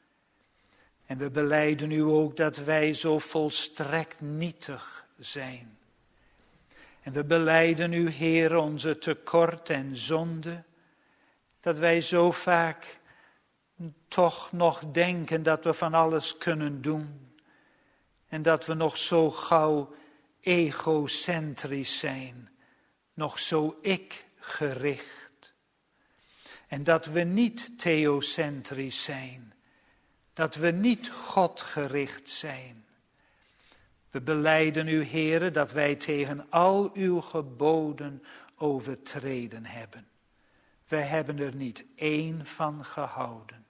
En we belijden u ook dat wij zo volstrekt nietig zijn. En we belijden u, Heer, onze tekort en zonde, dat wij zo vaak toch nog denken dat we van alles kunnen doen. En dat we nog zo gauw egocentrisch zijn, nog zo ik-gericht. En dat we niet theocentrisch zijn, dat we niet Godgericht zijn. We belijden u, Heere, dat wij tegen al uw geboden overtreden hebben. Wij hebben er niet één van gehouden.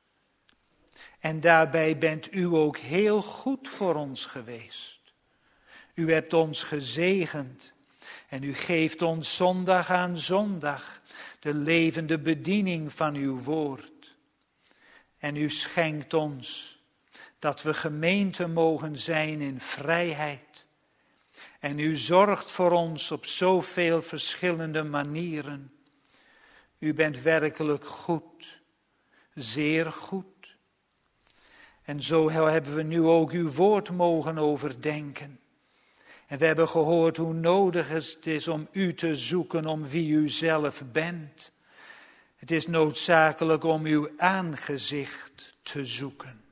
En daarbij bent u ook heel goed voor ons geweest. U hebt ons gezegend en u geeft ons zondag aan zondag de levende bediening van uw woord. En u schenkt ons dat we gemeente mogen zijn in vrijheid. En u zorgt voor ons op zoveel verschillende manieren. U bent werkelijk goed, zeer goed. En zo hebben we nu ook uw woord mogen overdenken. En we hebben gehoord hoe nodig het is om u te zoeken om wie u zelf bent. Het is noodzakelijk om uw aangezicht te zoeken.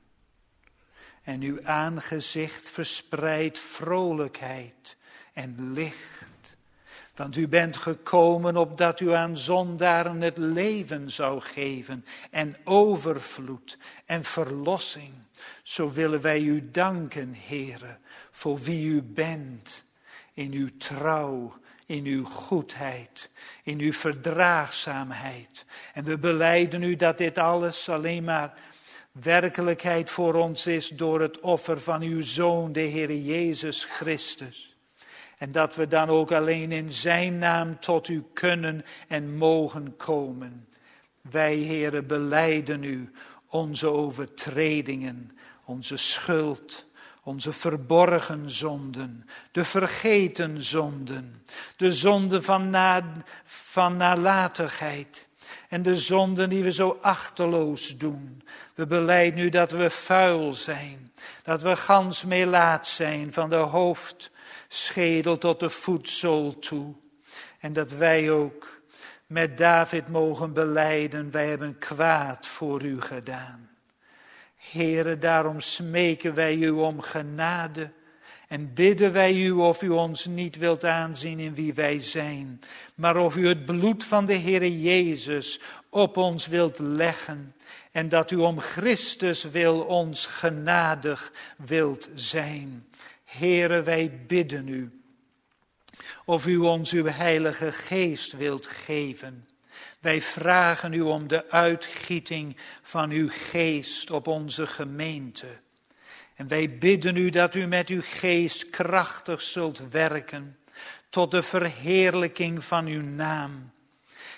En uw aangezicht verspreidt vrolijkheid en licht. Want u bent gekomen opdat u aan zondaren het leven zou geven en overvloed en verlossing. Zo willen wij u danken, Heere, voor wie u bent, in uw trouw, in uw goedheid, in uw verdraagzaamheid. En we belijden u dat dit alles alleen maar werkelijkheid voor ons is door het offer van uw Zoon, de Heere Jezus Christus. En dat we dan ook alleen in zijn naam tot u kunnen en mogen komen. Wij, Heere, belijden u onze overtredingen, onze schuld, onze verborgen zonden, de vergeten zonden, de zonde van, na, van nalatigheid en de zonden die we zo achteloos doen. We belijden u dat we vuil zijn, dat we gans melaat zijn van de hoofdschedel tot de voetzool toe. En dat wij ook met David mogen belijden, wij hebben kwaad voor u gedaan. Heere, daarom smeken wij u om genade en bidden wij u of u ons niet wilt aanzien in wie wij zijn, maar of u het bloed van de Heere Jezus op ons wilt leggen en dat u om Christus wil ons genadig wilt zijn. Heere, wij bidden u of u ons uw Heilige Geest wilt geven. Wij vragen u om de uitgieting van uw geest op onze gemeente. En wij bidden u dat u met uw geest krachtig zult werken tot de verheerlijking van uw naam.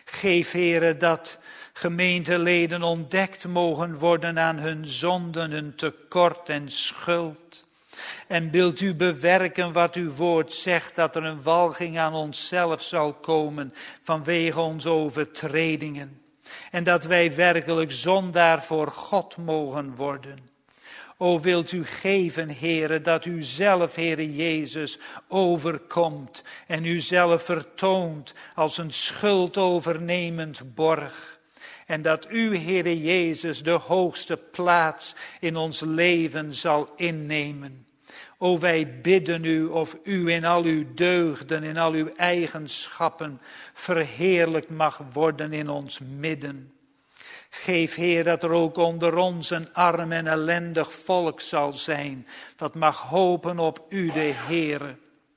Geef, Heere, dat gemeenteleden ontdekt mogen worden aan hun zonden, hun tekort en schuld. En wilt u bewerken wat uw woord zegt, dat er een walging aan onszelf zal komen vanwege onze overtredingen. En dat wij werkelijk zondaar voor God mogen worden. O, wilt u geven, Heere, dat u zelf, Heere Jezus, overkomt en u zelf vertoont als een schuldovernemend borg. En dat u, Heere Jezus, de hoogste plaats in ons leven zal innemen. O, wij bidden u of u in al uw deugden, in al uw eigenschappen verheerlijkt mag worden in ons midden. Geef, Heer, dat er ook onder ons een arm en ellendig volk zal zijn, dat mag hopen op u, de Heere.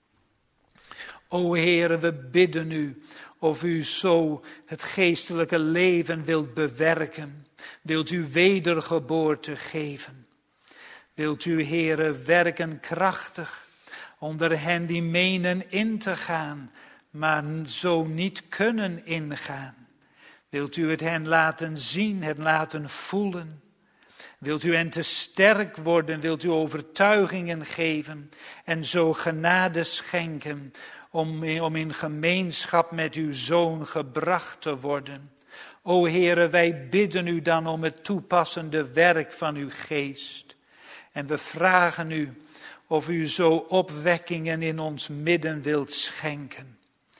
O Heere, we bidden u of u zo het geestelijke leven wilt bewerken, wilt u wedergeboorte geven. Wilt u, Heere, werken krachtig onder hen die menen in te gaan, maar zo niet kunnen ingaan. Wilt u het hen laten zien, het laten voelen? Wilt u hen te sterk worden, wilt u overtuigingen geven en zo genade schenken om, om in gemeenschap met uw Zoon gebracht te worden? O Heere, wij bidden u dan om het toepassende werk van uw geest. En we vragen u of u zo opwekkingen in ons midden wilt schenken.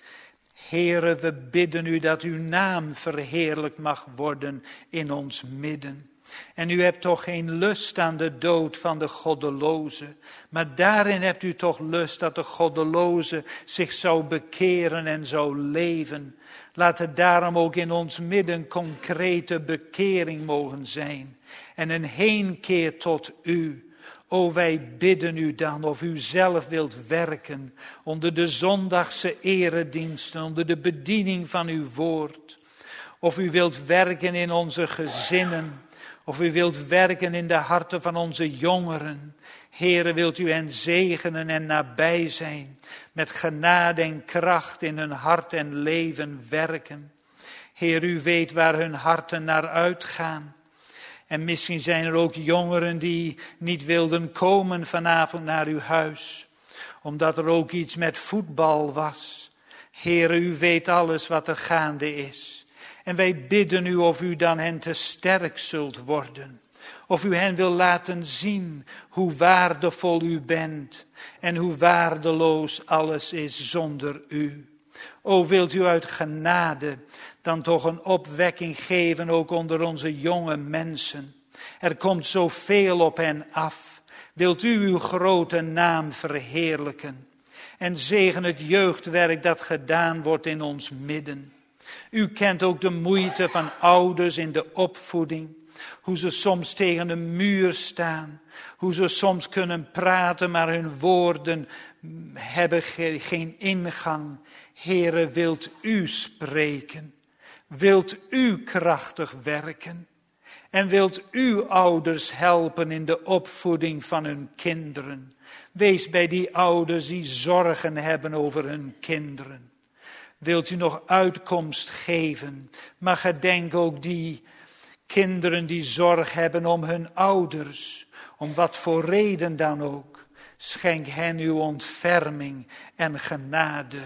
Heere, we bidden u dat uw naam verheerlijkt mag worden in ons midden. En u hebt toch geen lust aan de dood van de goddeloze. Maar daarin hebt u toch lust dat de goddeloze zich zou bekeren en zou leven. Laat het daarom ook in ons midden concrete bekering mogen zijn. En een heenkeer tot u. O, wij bidden u dan of u zelf wilt werken onder de zondagse erediensten, onder de bediening van uw woord. Of u wilt werken in onze gezinnen, of u wilt werken in de harten van onze jongeren. Heere, wilt u hen zegenen en nabij zijn, met genade en kracht in hun hart en leven werken. Heer, u weet waar hun harten naar uitgaan. En misschien zijn er ook jongeren die niet wilden komen vanavond naar uw huis. Omdat er ook iets met voetbal was. Heere, u weet alles wat er gaande is. En wij bidden u of u dan hen te sterk zult worden. Of u hen wil laten zien hoe waardevol u bent. En hoe waardeloos alles is zonder u. O, wilt u uit genade dan toch een opwekking geven ook onder onze jonge mensen. Er komt zoveel op hen af. Wilt u uw grote naam verheerlijken. En zegen het jeugdwerk dat gedaan wordt in ons midden. U kent ook de moeite van ouders in de opvoeding. Hoe ze soms tegen een muur staan. Hoe ze soms kunnen praten, maar hun woorden hebben geen ingang. Heere, wilt u spreken? Wilt u krachtig werken? En wilt u ouders helpen in de opvoeding van hun kinderen? Wees bij die ouders die zorgen hebben over hun kinderen. Wilt u nog uitkomst geven? Maar gedenk ook die kinderen die zorg hebben om hun ouders. Om wat voor reden dan ook. Schenk hen uw ontferming en genade.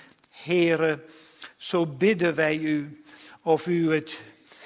Heere, zo bidden wij u of u het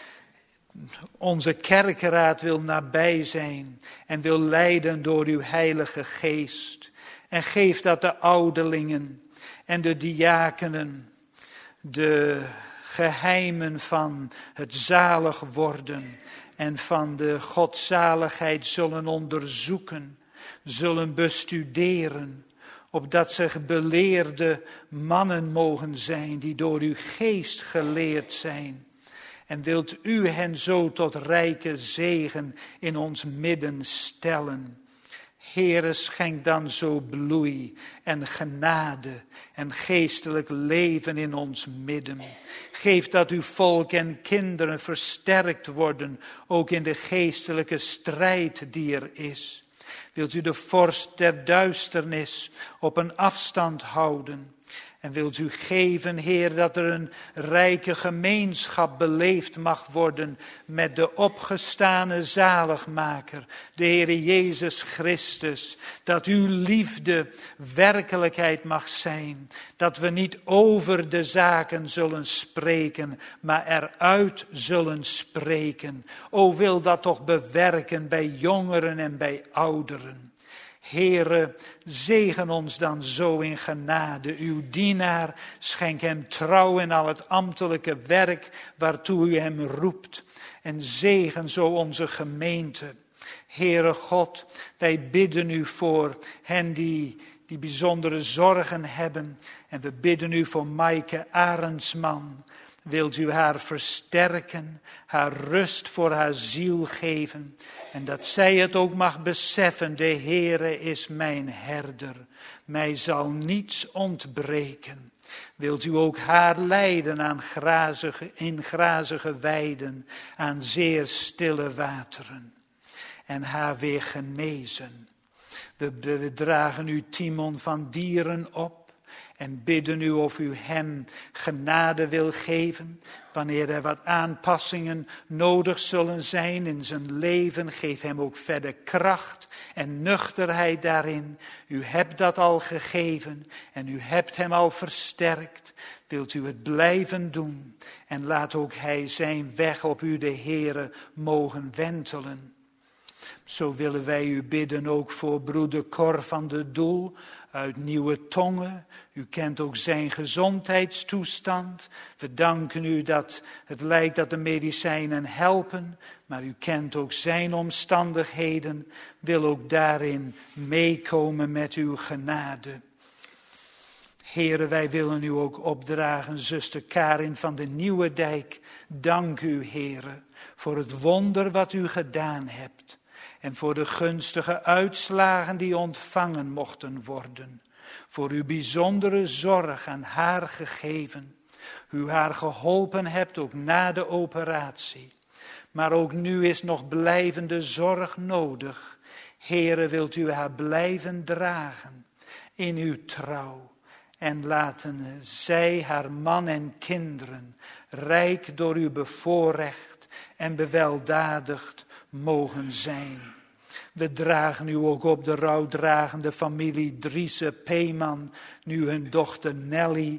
onze kerkenraad wil nabij zijn en wil leiden door uw heilige geest. En geef dat de ouderlingen en de diakenen de geheimen van het zalig worden en van de godzaligheid zullen onderzoeken, zullen bestuderen, opdat ze beleerde mannen mogen zijn die door uw geest geleerd zijn. En wilt u hen zo tot rijke zegen in ons midden stellen. Heere, schenk dan zo bloei en genade en geestelijk leven in ons midden. Geef dat uw volk en kinderen versterkt worden, ook in de geestelijke strijd die er is. Wilt u de vorst der duisternis op een afstand houden En wilt u geven, Heer, dat er een rijke gemeenschap beleefd mag worden met de opgestane zaligmaker, de Heer Jezus Christus. Dat uw liefde werkelijkheid mag zijn. Dat we niet over de zaken zullen spreken, maar eruit zullen spreken. O, wil dat toch bewerken bij jongeren en bij ouderen. Heere, zegen ons dan zo in genade. Uw dienaar, schenk hem trouw in al het ambtelijke werk waartoe u hem roept. En zegen zo onze gemeente. Heere God, wij bidden u voor hen die, die bijzondere zorgen hebben. En we bidden u voor Maaike Arendsman. Wilt u haar versterken, haar rust voor haar ziel geven. En dat zij het ook mag beseffen, de Heere is mijn herder. Mij zal niets ontbreken. Wilt u ook haar leiden aan grazige, in grazige weiden, aan zeer stille wateren. En haar weer genezen. We, we dragen u Timon van Dieren op. En bidden u of u hem genade wil geven. Wanneer er wat aanpassingen nodig zullen zijn in zijn leven. Geef hem ook verder kracht en nuchterheid daarin. U hebt dat al gegeven en u hebt hem al versterkt. Wilt u het blijven doen. En laat ook hij zijn weg op u de Heere mogen wentelen. Zo willen wij u bidden ook voor broeder Cor van de Doel uit Nieuwe Tongen. U kent ook zijn gezondheidstoestand. We danken u dat het lijkt dat de medicijnen helpen, maar u kent ook zijn omstandigheden. Wil ook daarin meekomen met uw genade. Heren, wij willen u ook opdragen, zuster Karin van de Nieuwedijk. Dank u, heren, voor het wonder wat u gedaan hebt. En voor de gunstige uitslagen die ontvangen mochten worden. Voor uw bijzondere zorg aan haar gegeven. U haar geholpen hebt ook na de operatie. Maar ook nu is nog blijvende zorg nodig. Heere, wilt u haar blijven dragen in uw trouw. En laten zij, haar man en kinderen, rijk door u bevoorrecht en beweldadigd mogen zijn. We dragen u ook op de rouwdragende familie Driese Peeman, nu hun dochter Nelly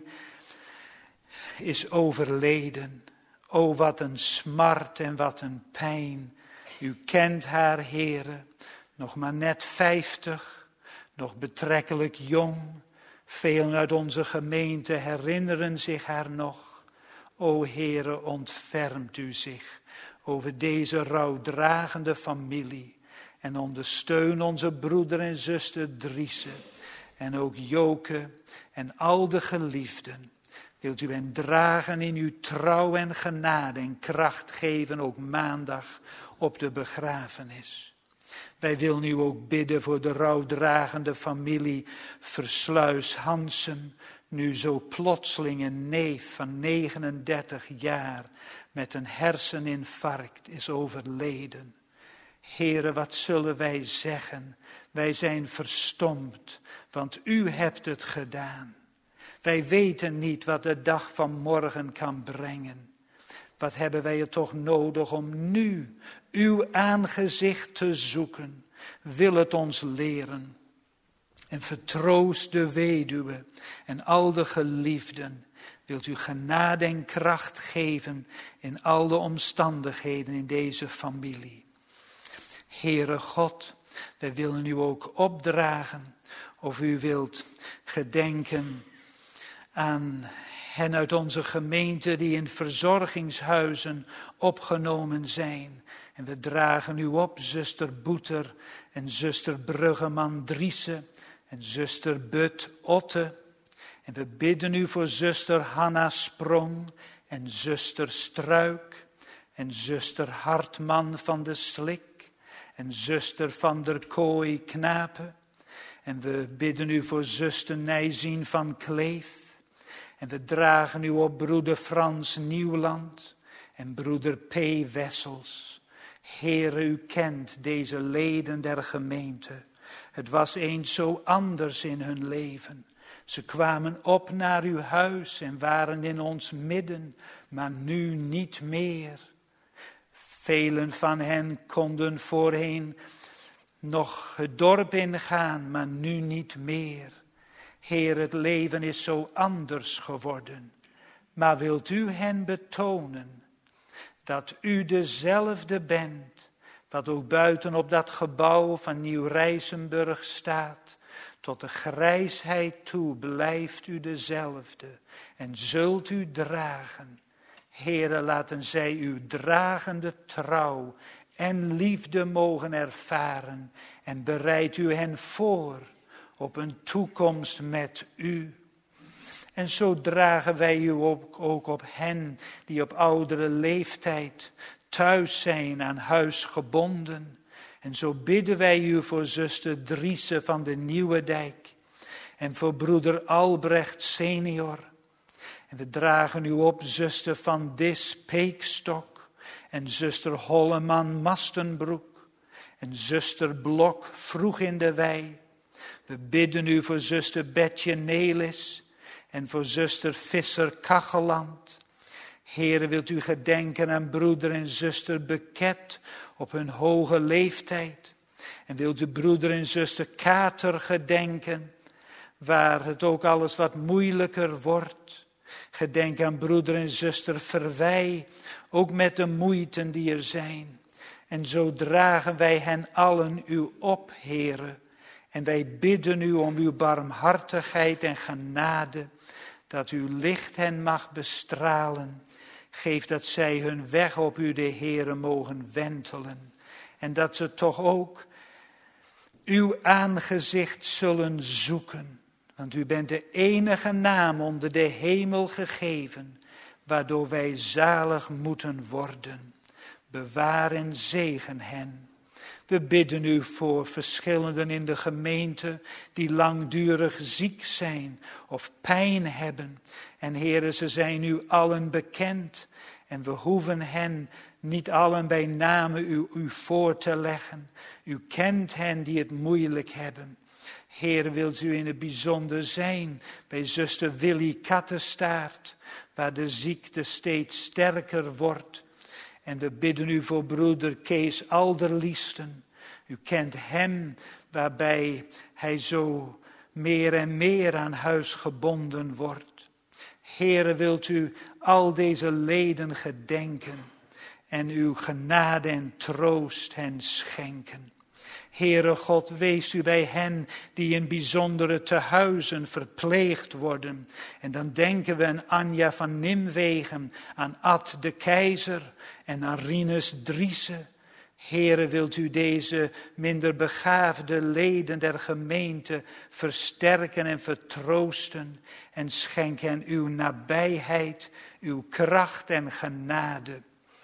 is overleden. O, wat een smart en wat een pijn. U kent haar, Heere, nog maar net vijftig, nog betrekkelijk jong. Velen uit onze gemeente herinneren zich haar nog. O, Heere, ontfermt u zich over deze rouwdragende familie. En ondersteun onze broeder en zuster Driese. En ook Joke en al de geliefden. Wilt u hen dragen in uw trouw en genade en kracht geven, ook maandag op de begrafenis. Wij willen u ook bidden voor de rouwdragende familie Versluis Hansen. Nu zo plotseling een neef van negenendertig jaar met een herseninfarct is overleden. Heere, wat zullen wij zeggen? Wij zijn verstomd, want u hebt het gedaan. Wij weten niet wat de dag van morgen kan brengen. Wat hebben wij het toch nodig om nu uw aangezicht te zoeken? Wil het ons leren. En vertroost de weduwe en al de geliefden. Wilt u genade en kracht geven in al de omstandigheden in deze familie. Heere God, wij willen u ook opdragen of u wilt gedenken aan hen uit onze gemeente die in verzorgingshuizen opgenomen zijn. En we dragen u op, zuster Boeter en zuster Bruggeman Driese en zuster But Otte. En we bidden u voor zuster Hanna Sprong en zuster Struik en zuster Hartman van de Slik. En zuster van der Kooi Knapen. En we bidden u voor zuster Nijzien van Kleef. En we dragen u op broeder Frans Nieuwland. En broeder P. Wessels. Heere, u kent deze leden der gemeente. Het was eens zo anders in hun leven. Ze kwamen op naar uw huis en waren in ons midden, maar nu niet meer. Velen van hen konden voorheen nog het dorp ingaan, maar nu niet meer. Heer, het leven is zo anders geworden. Maar wilt u hen betonen dat u dezelfde bent, wat ook buiten op dat gebouw van Nieuw-Rijsenburg staat. Tot de grijsheid toe blijft u dezelfde en zult u dragen. Heere, laten zij uw dragende trouw en liefde mogen ervaren en bereid u hen voor op een toekomst met u. En zo dragen wij u ook, ook op hen die op oudere leeftijd thuis zijn, aan huis gebonden. En zo bidden wij u voor zuster Driese van de Nieuwedijk en voor broeder Albrecht senior. En we dragen u op zuster Van Dis Peekstok en zuster Holleman Mastenbroek en zuster Blok Vroeg in de Wei. We bidden u voor zuster Betje Nelis en voor zuster Visser Kacheland. Heere, wilt u gedenken aan broeder en zuster Beket op hun hoge leeftijd. En wilt u broeder en zuster Kater gedenken, waar het ook alles wat moeilijker wordt. Gedenk aan broeder en zuster Verwij, ook met de moeiten die er zijn. En zo dragen wij hen allen u op, Heere. En wij bidden u om uw barmhartigheid en genade, dat uw licht hen mag bestralen. Geef dat zij hun weg op u, de Heere, mogen wentelen. En dat ze toch ook uw aangezicht zullen zoeken. Want u bent de enige naam onder de hemel gegeven, waardoor wij zalig moeten worden. Bewaar en zegen hen. We bidden u voor verschillenden in de gemeente die langdurig ziek zijn of pijn hebben. En Heere, ze zijn u allen bekend. En we hoeven hen niet allen bij name u, u voor te leggen. U kent hen die het moeilijk hebben. Heer, wilt u in het bijzonder zijn bij zuster Willy Kattenstaart, waar de ziekte steeds sterker wordt. En we bidden u voor broeder Kees Alderliesten. U kent hem waarbij hij zo meer en meer aan huis gebonden wordt. Heere, wilt u al deze leden gedenken en uw genade en troost hen schenken. Heere God, wees u bij hen die in bijzondere tehuizen verpleegd worden. En dan denken we aan Anja van Nimwegen, aan Ad de Keizer en aan Rinus Driese. Heere, wilt u deze minder begaafde leden der gemeente versterken en vertroosten en schenk hen uw nabijheid, uw kracht en genade.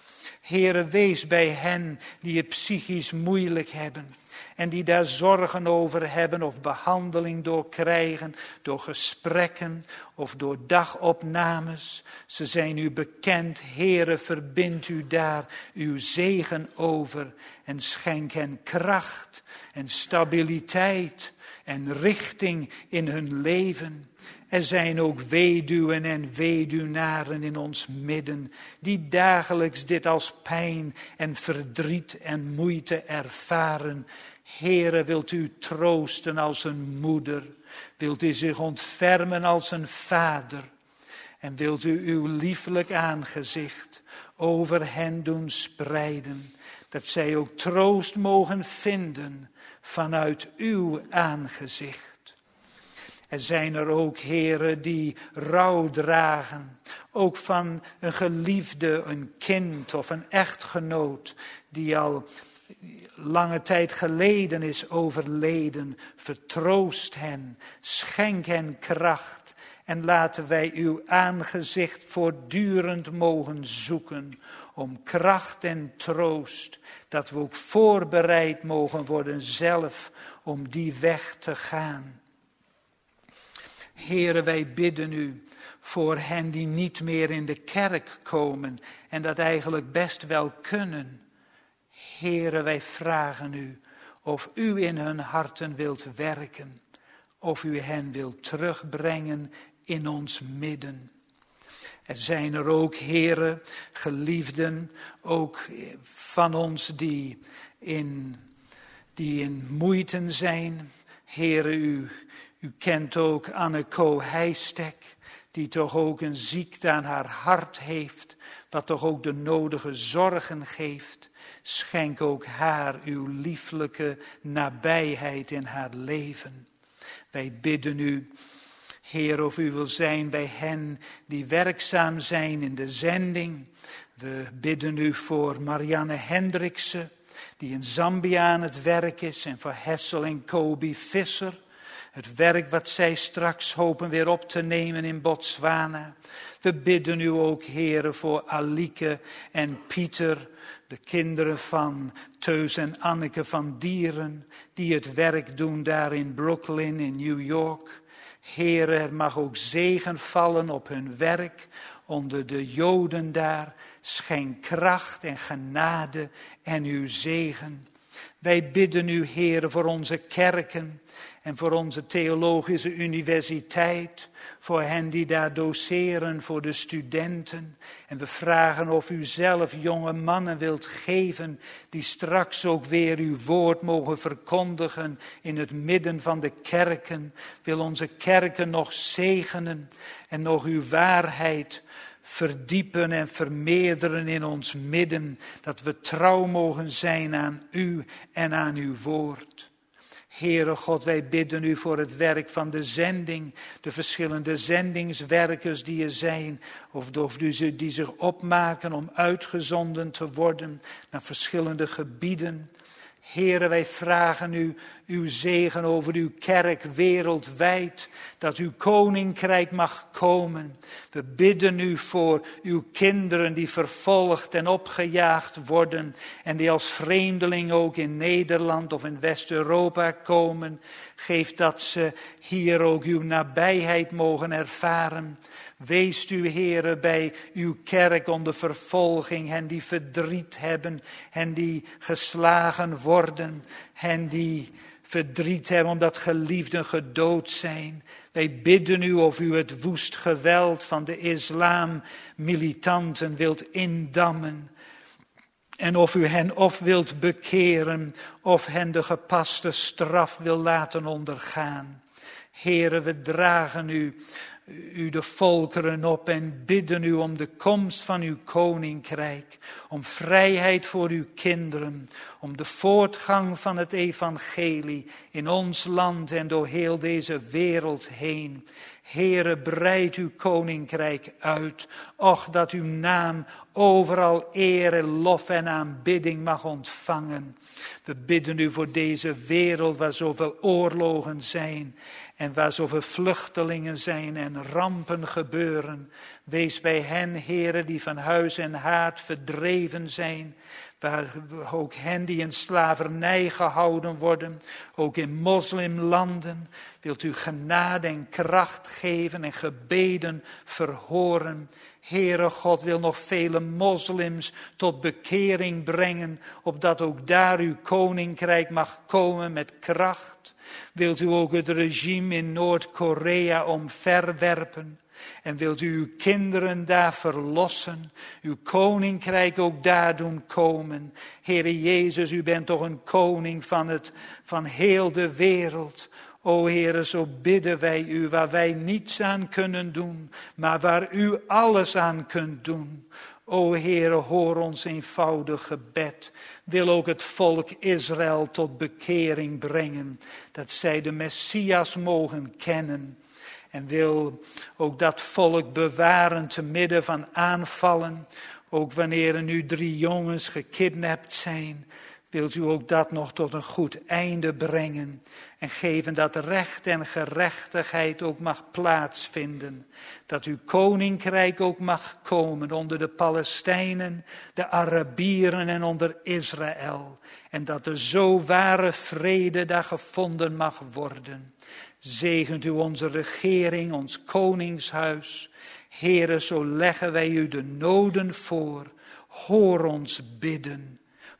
Heere, wees bij hen die het psychisch moeilijk hebben en die daar zorgen over hebben of behandeling door krijgen, door gesprekken of door dagopnames. Ze zijn u bekend, Heere, verbind u daar uw zegen over en schenk hen kracht en stabiliteit en richting in hun leven. Er zijn ook weduwen en weduwnaren in ons midden, die dagelijks dit als pijn en verdriet en moeite ervaren. Heere, wilt u troosten als een moeder, wilt u zich ontfermen als een vader en wilt u uw lieflijk aangezicht over hen doen spreiden, dat zij ook troost mogen vinden vanuit uw aangezicht. Er zijn er ook, heren, die rouw dragen, ook van een geliefde, een kind of een echtgenoot die al lange tijd geleden is overleden. Vertroost hen, schenk hen kracht en laten wij uw aangezicht voortdurend mogen zoeken om kracht en troost, dat we ook voorbereid mogen worden zelf om die weg te gaan. Heere, wij bidden u voor hen die niet meer in de kerk komen en dat eigenlijk best wel kunnen. Heere, wij vragen u of u in hun harten wilt werken. of u hen wilt terugbrengen in ons midden. Er zijn er ook, Heere, geliefden, ook van ons die in, die in moeite zijn. Heere, u, u kent ook Anneko Heijstek, die toch ook een ziekte aan haar hart heeft, wat toch ook de nodige zorgen geeft. Schenk ook haar uw lieflijke nabijheid in haar leven. Wij bidden u, Heer, of u wil zijn bij hen die werkzaam zijn in de zending. We bidden u voor Marianne Hendriksen, die in Zambia aan het werk is, en voor Hessel en Kobi Visser. Het werk wat zij straks hopen weer op te nemen in Botswana. We bidden u ook, Heere, voor Alieke en Pieter, de kinderen van Teus en Anneke van Dieren, die het werk doen daar in Brooklyn in New York. Heere, er mag ook zegen vallen op hun werk onder de Joden daar. Schenk kracht en genade en uw zegen. Wij bidden u, Heere, voor onze kerken en voor onze theologische universiteit, voor hen die daar doseren, voor de studenten. En we vragen of u zelf jonge mannen wilt geven, die straks ook weer uw woord mogen verkondigen in het midden van de kerken. Wil onze kerken nog zegenen en nog uw waarheid verdiepen en vermeerderen in ons midden, dat we trouw mogen zijn aan u en aan uw woord. Heere God, wij bidden u voor het werk van de zending, de verschillende zendingswerkers die er zijn, of die, die zich opmaken om uitgezonden te worden naar verschillende gebieden. Heere, wij vragen u uw zegen over uw kerk wereldwijd, dat uw koninkrijk mag komen. We bidden u voor uw kinderen die vervolgd en opgejaagd worden en die als vreemdeling ook in Nederland of in West-Europa komen. Geef dat ze hier ook uw nabijheid mogen ervaren. Wees u, Heere, bij uw kerk onder vervolging, hen die verdriet hebben, hen die geslagen worden, hen die verdriet hebben omdat geliefden gedood zijn. Wij bidden u of u het woest geweld van de islam-militanten wilt indammen. En of u hen of wilt bekeren, of hen de gepaste straf wil laten ondergaan. Heere, we dragen u, u de volkeren op en bidden u om de komst van uw koninkrijk. Om vrijheid voor uw kinderen. Om de voortgang van het evangelie in ons land en door heel deze wereld heen. Heere, breid uw koninkrijk uit. Och, dat uw naam overal eer, lof en aanbidding mag ontvangen. We bidden u voor deze wereld waar zoveel oorlogen zijn en waar zoveel vluchtelingen zijn en rampen gebeuren. Wees bij hen, Heere, die van huis en haard verdreven zijn. Waar ook hen die in slavernij gehouden worden, ook in moslimlanden. Wilt u genade en kracht geven en gebeden verhoren. Heere God wil nog vele moslims tot bekering brengen, opdat ook daar uw koninkrijk mag komen met kracht. Wilt u ook het regime in Noord-Korea omverwerpen? En wilt u uw kinderen daar verlossen, uw koninkrijk ook daar doen komen. Heere Jezus, u bent toch een koning van, het, van heel de wereld. O Heere, zo bidden wij u, waar wij niets aan kunnen doen, maar waar u alles aan kunt doen. O Heere, hoor ons eenvoudig gebed. Wil ook het volk Israël tot bekering brengen, dat zij de Messias mogen kennen. En wil ook dat volk bewaren te midden van aanvallen. Ook wanneer er nu drie jongens gekidnapt zijn. Wilt u ook dat nog tot een goed einde brengen. En geven dat recht en gerechtigheid ook mag plaatsvinden. Dat uw koninkrijk ook mag komen onder de Palestijnen, de Arabieren en onder Israël. En dat er zo ware vrede daar gevonden mag worden. Zegent u onze regering, ons koningshuis. Heere, zo leggen wij u de noden voor. Hoor ons bidden.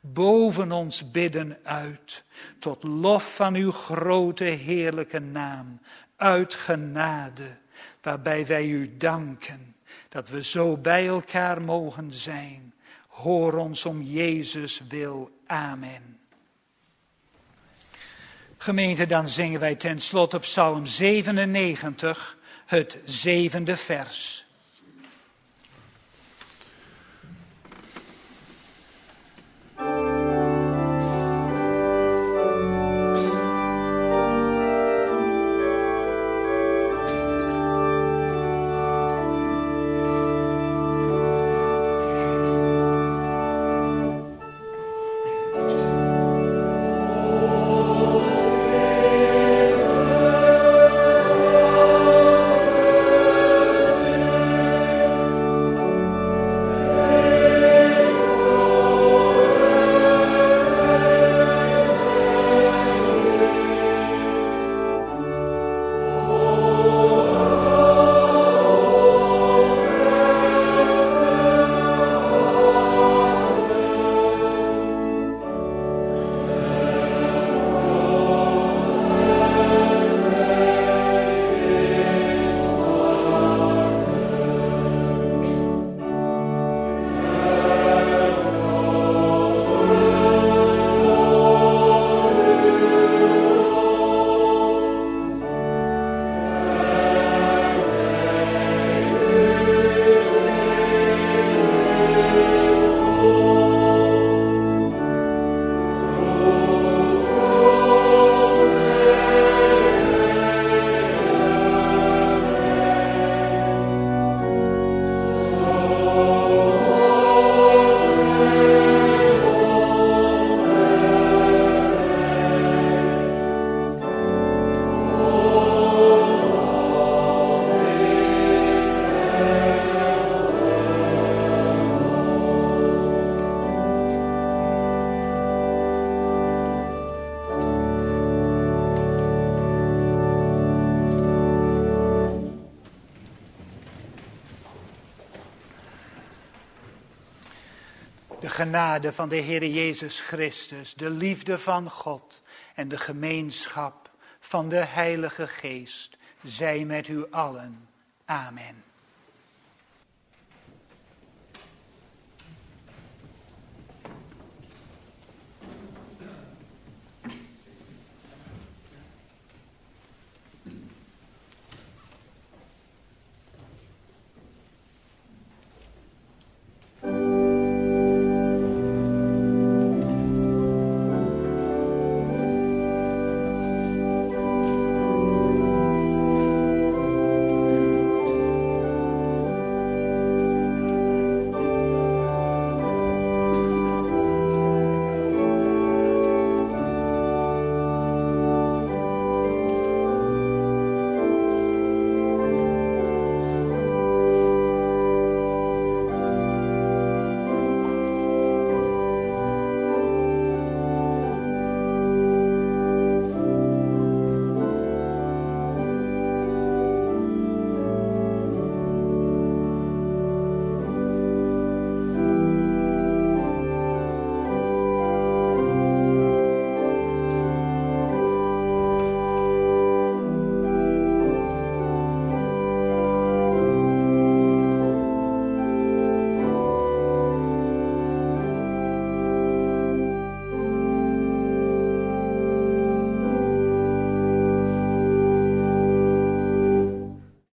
boven ons bidden uit, tot lof van uw grote heerlijke naam, uit genade, waarbij wij u danken, dat we zo bij elkaar mogen zijn. Hoor ons om Jezus wil. Amen. Gemeente, dan zingen wij ten slotte Psalm zevenennegentig, het zevende vers. De genade van de Heer Jezus Christus, de liefde van God en de gemeenschap van de Heilige Geest zij met u allen. Amen.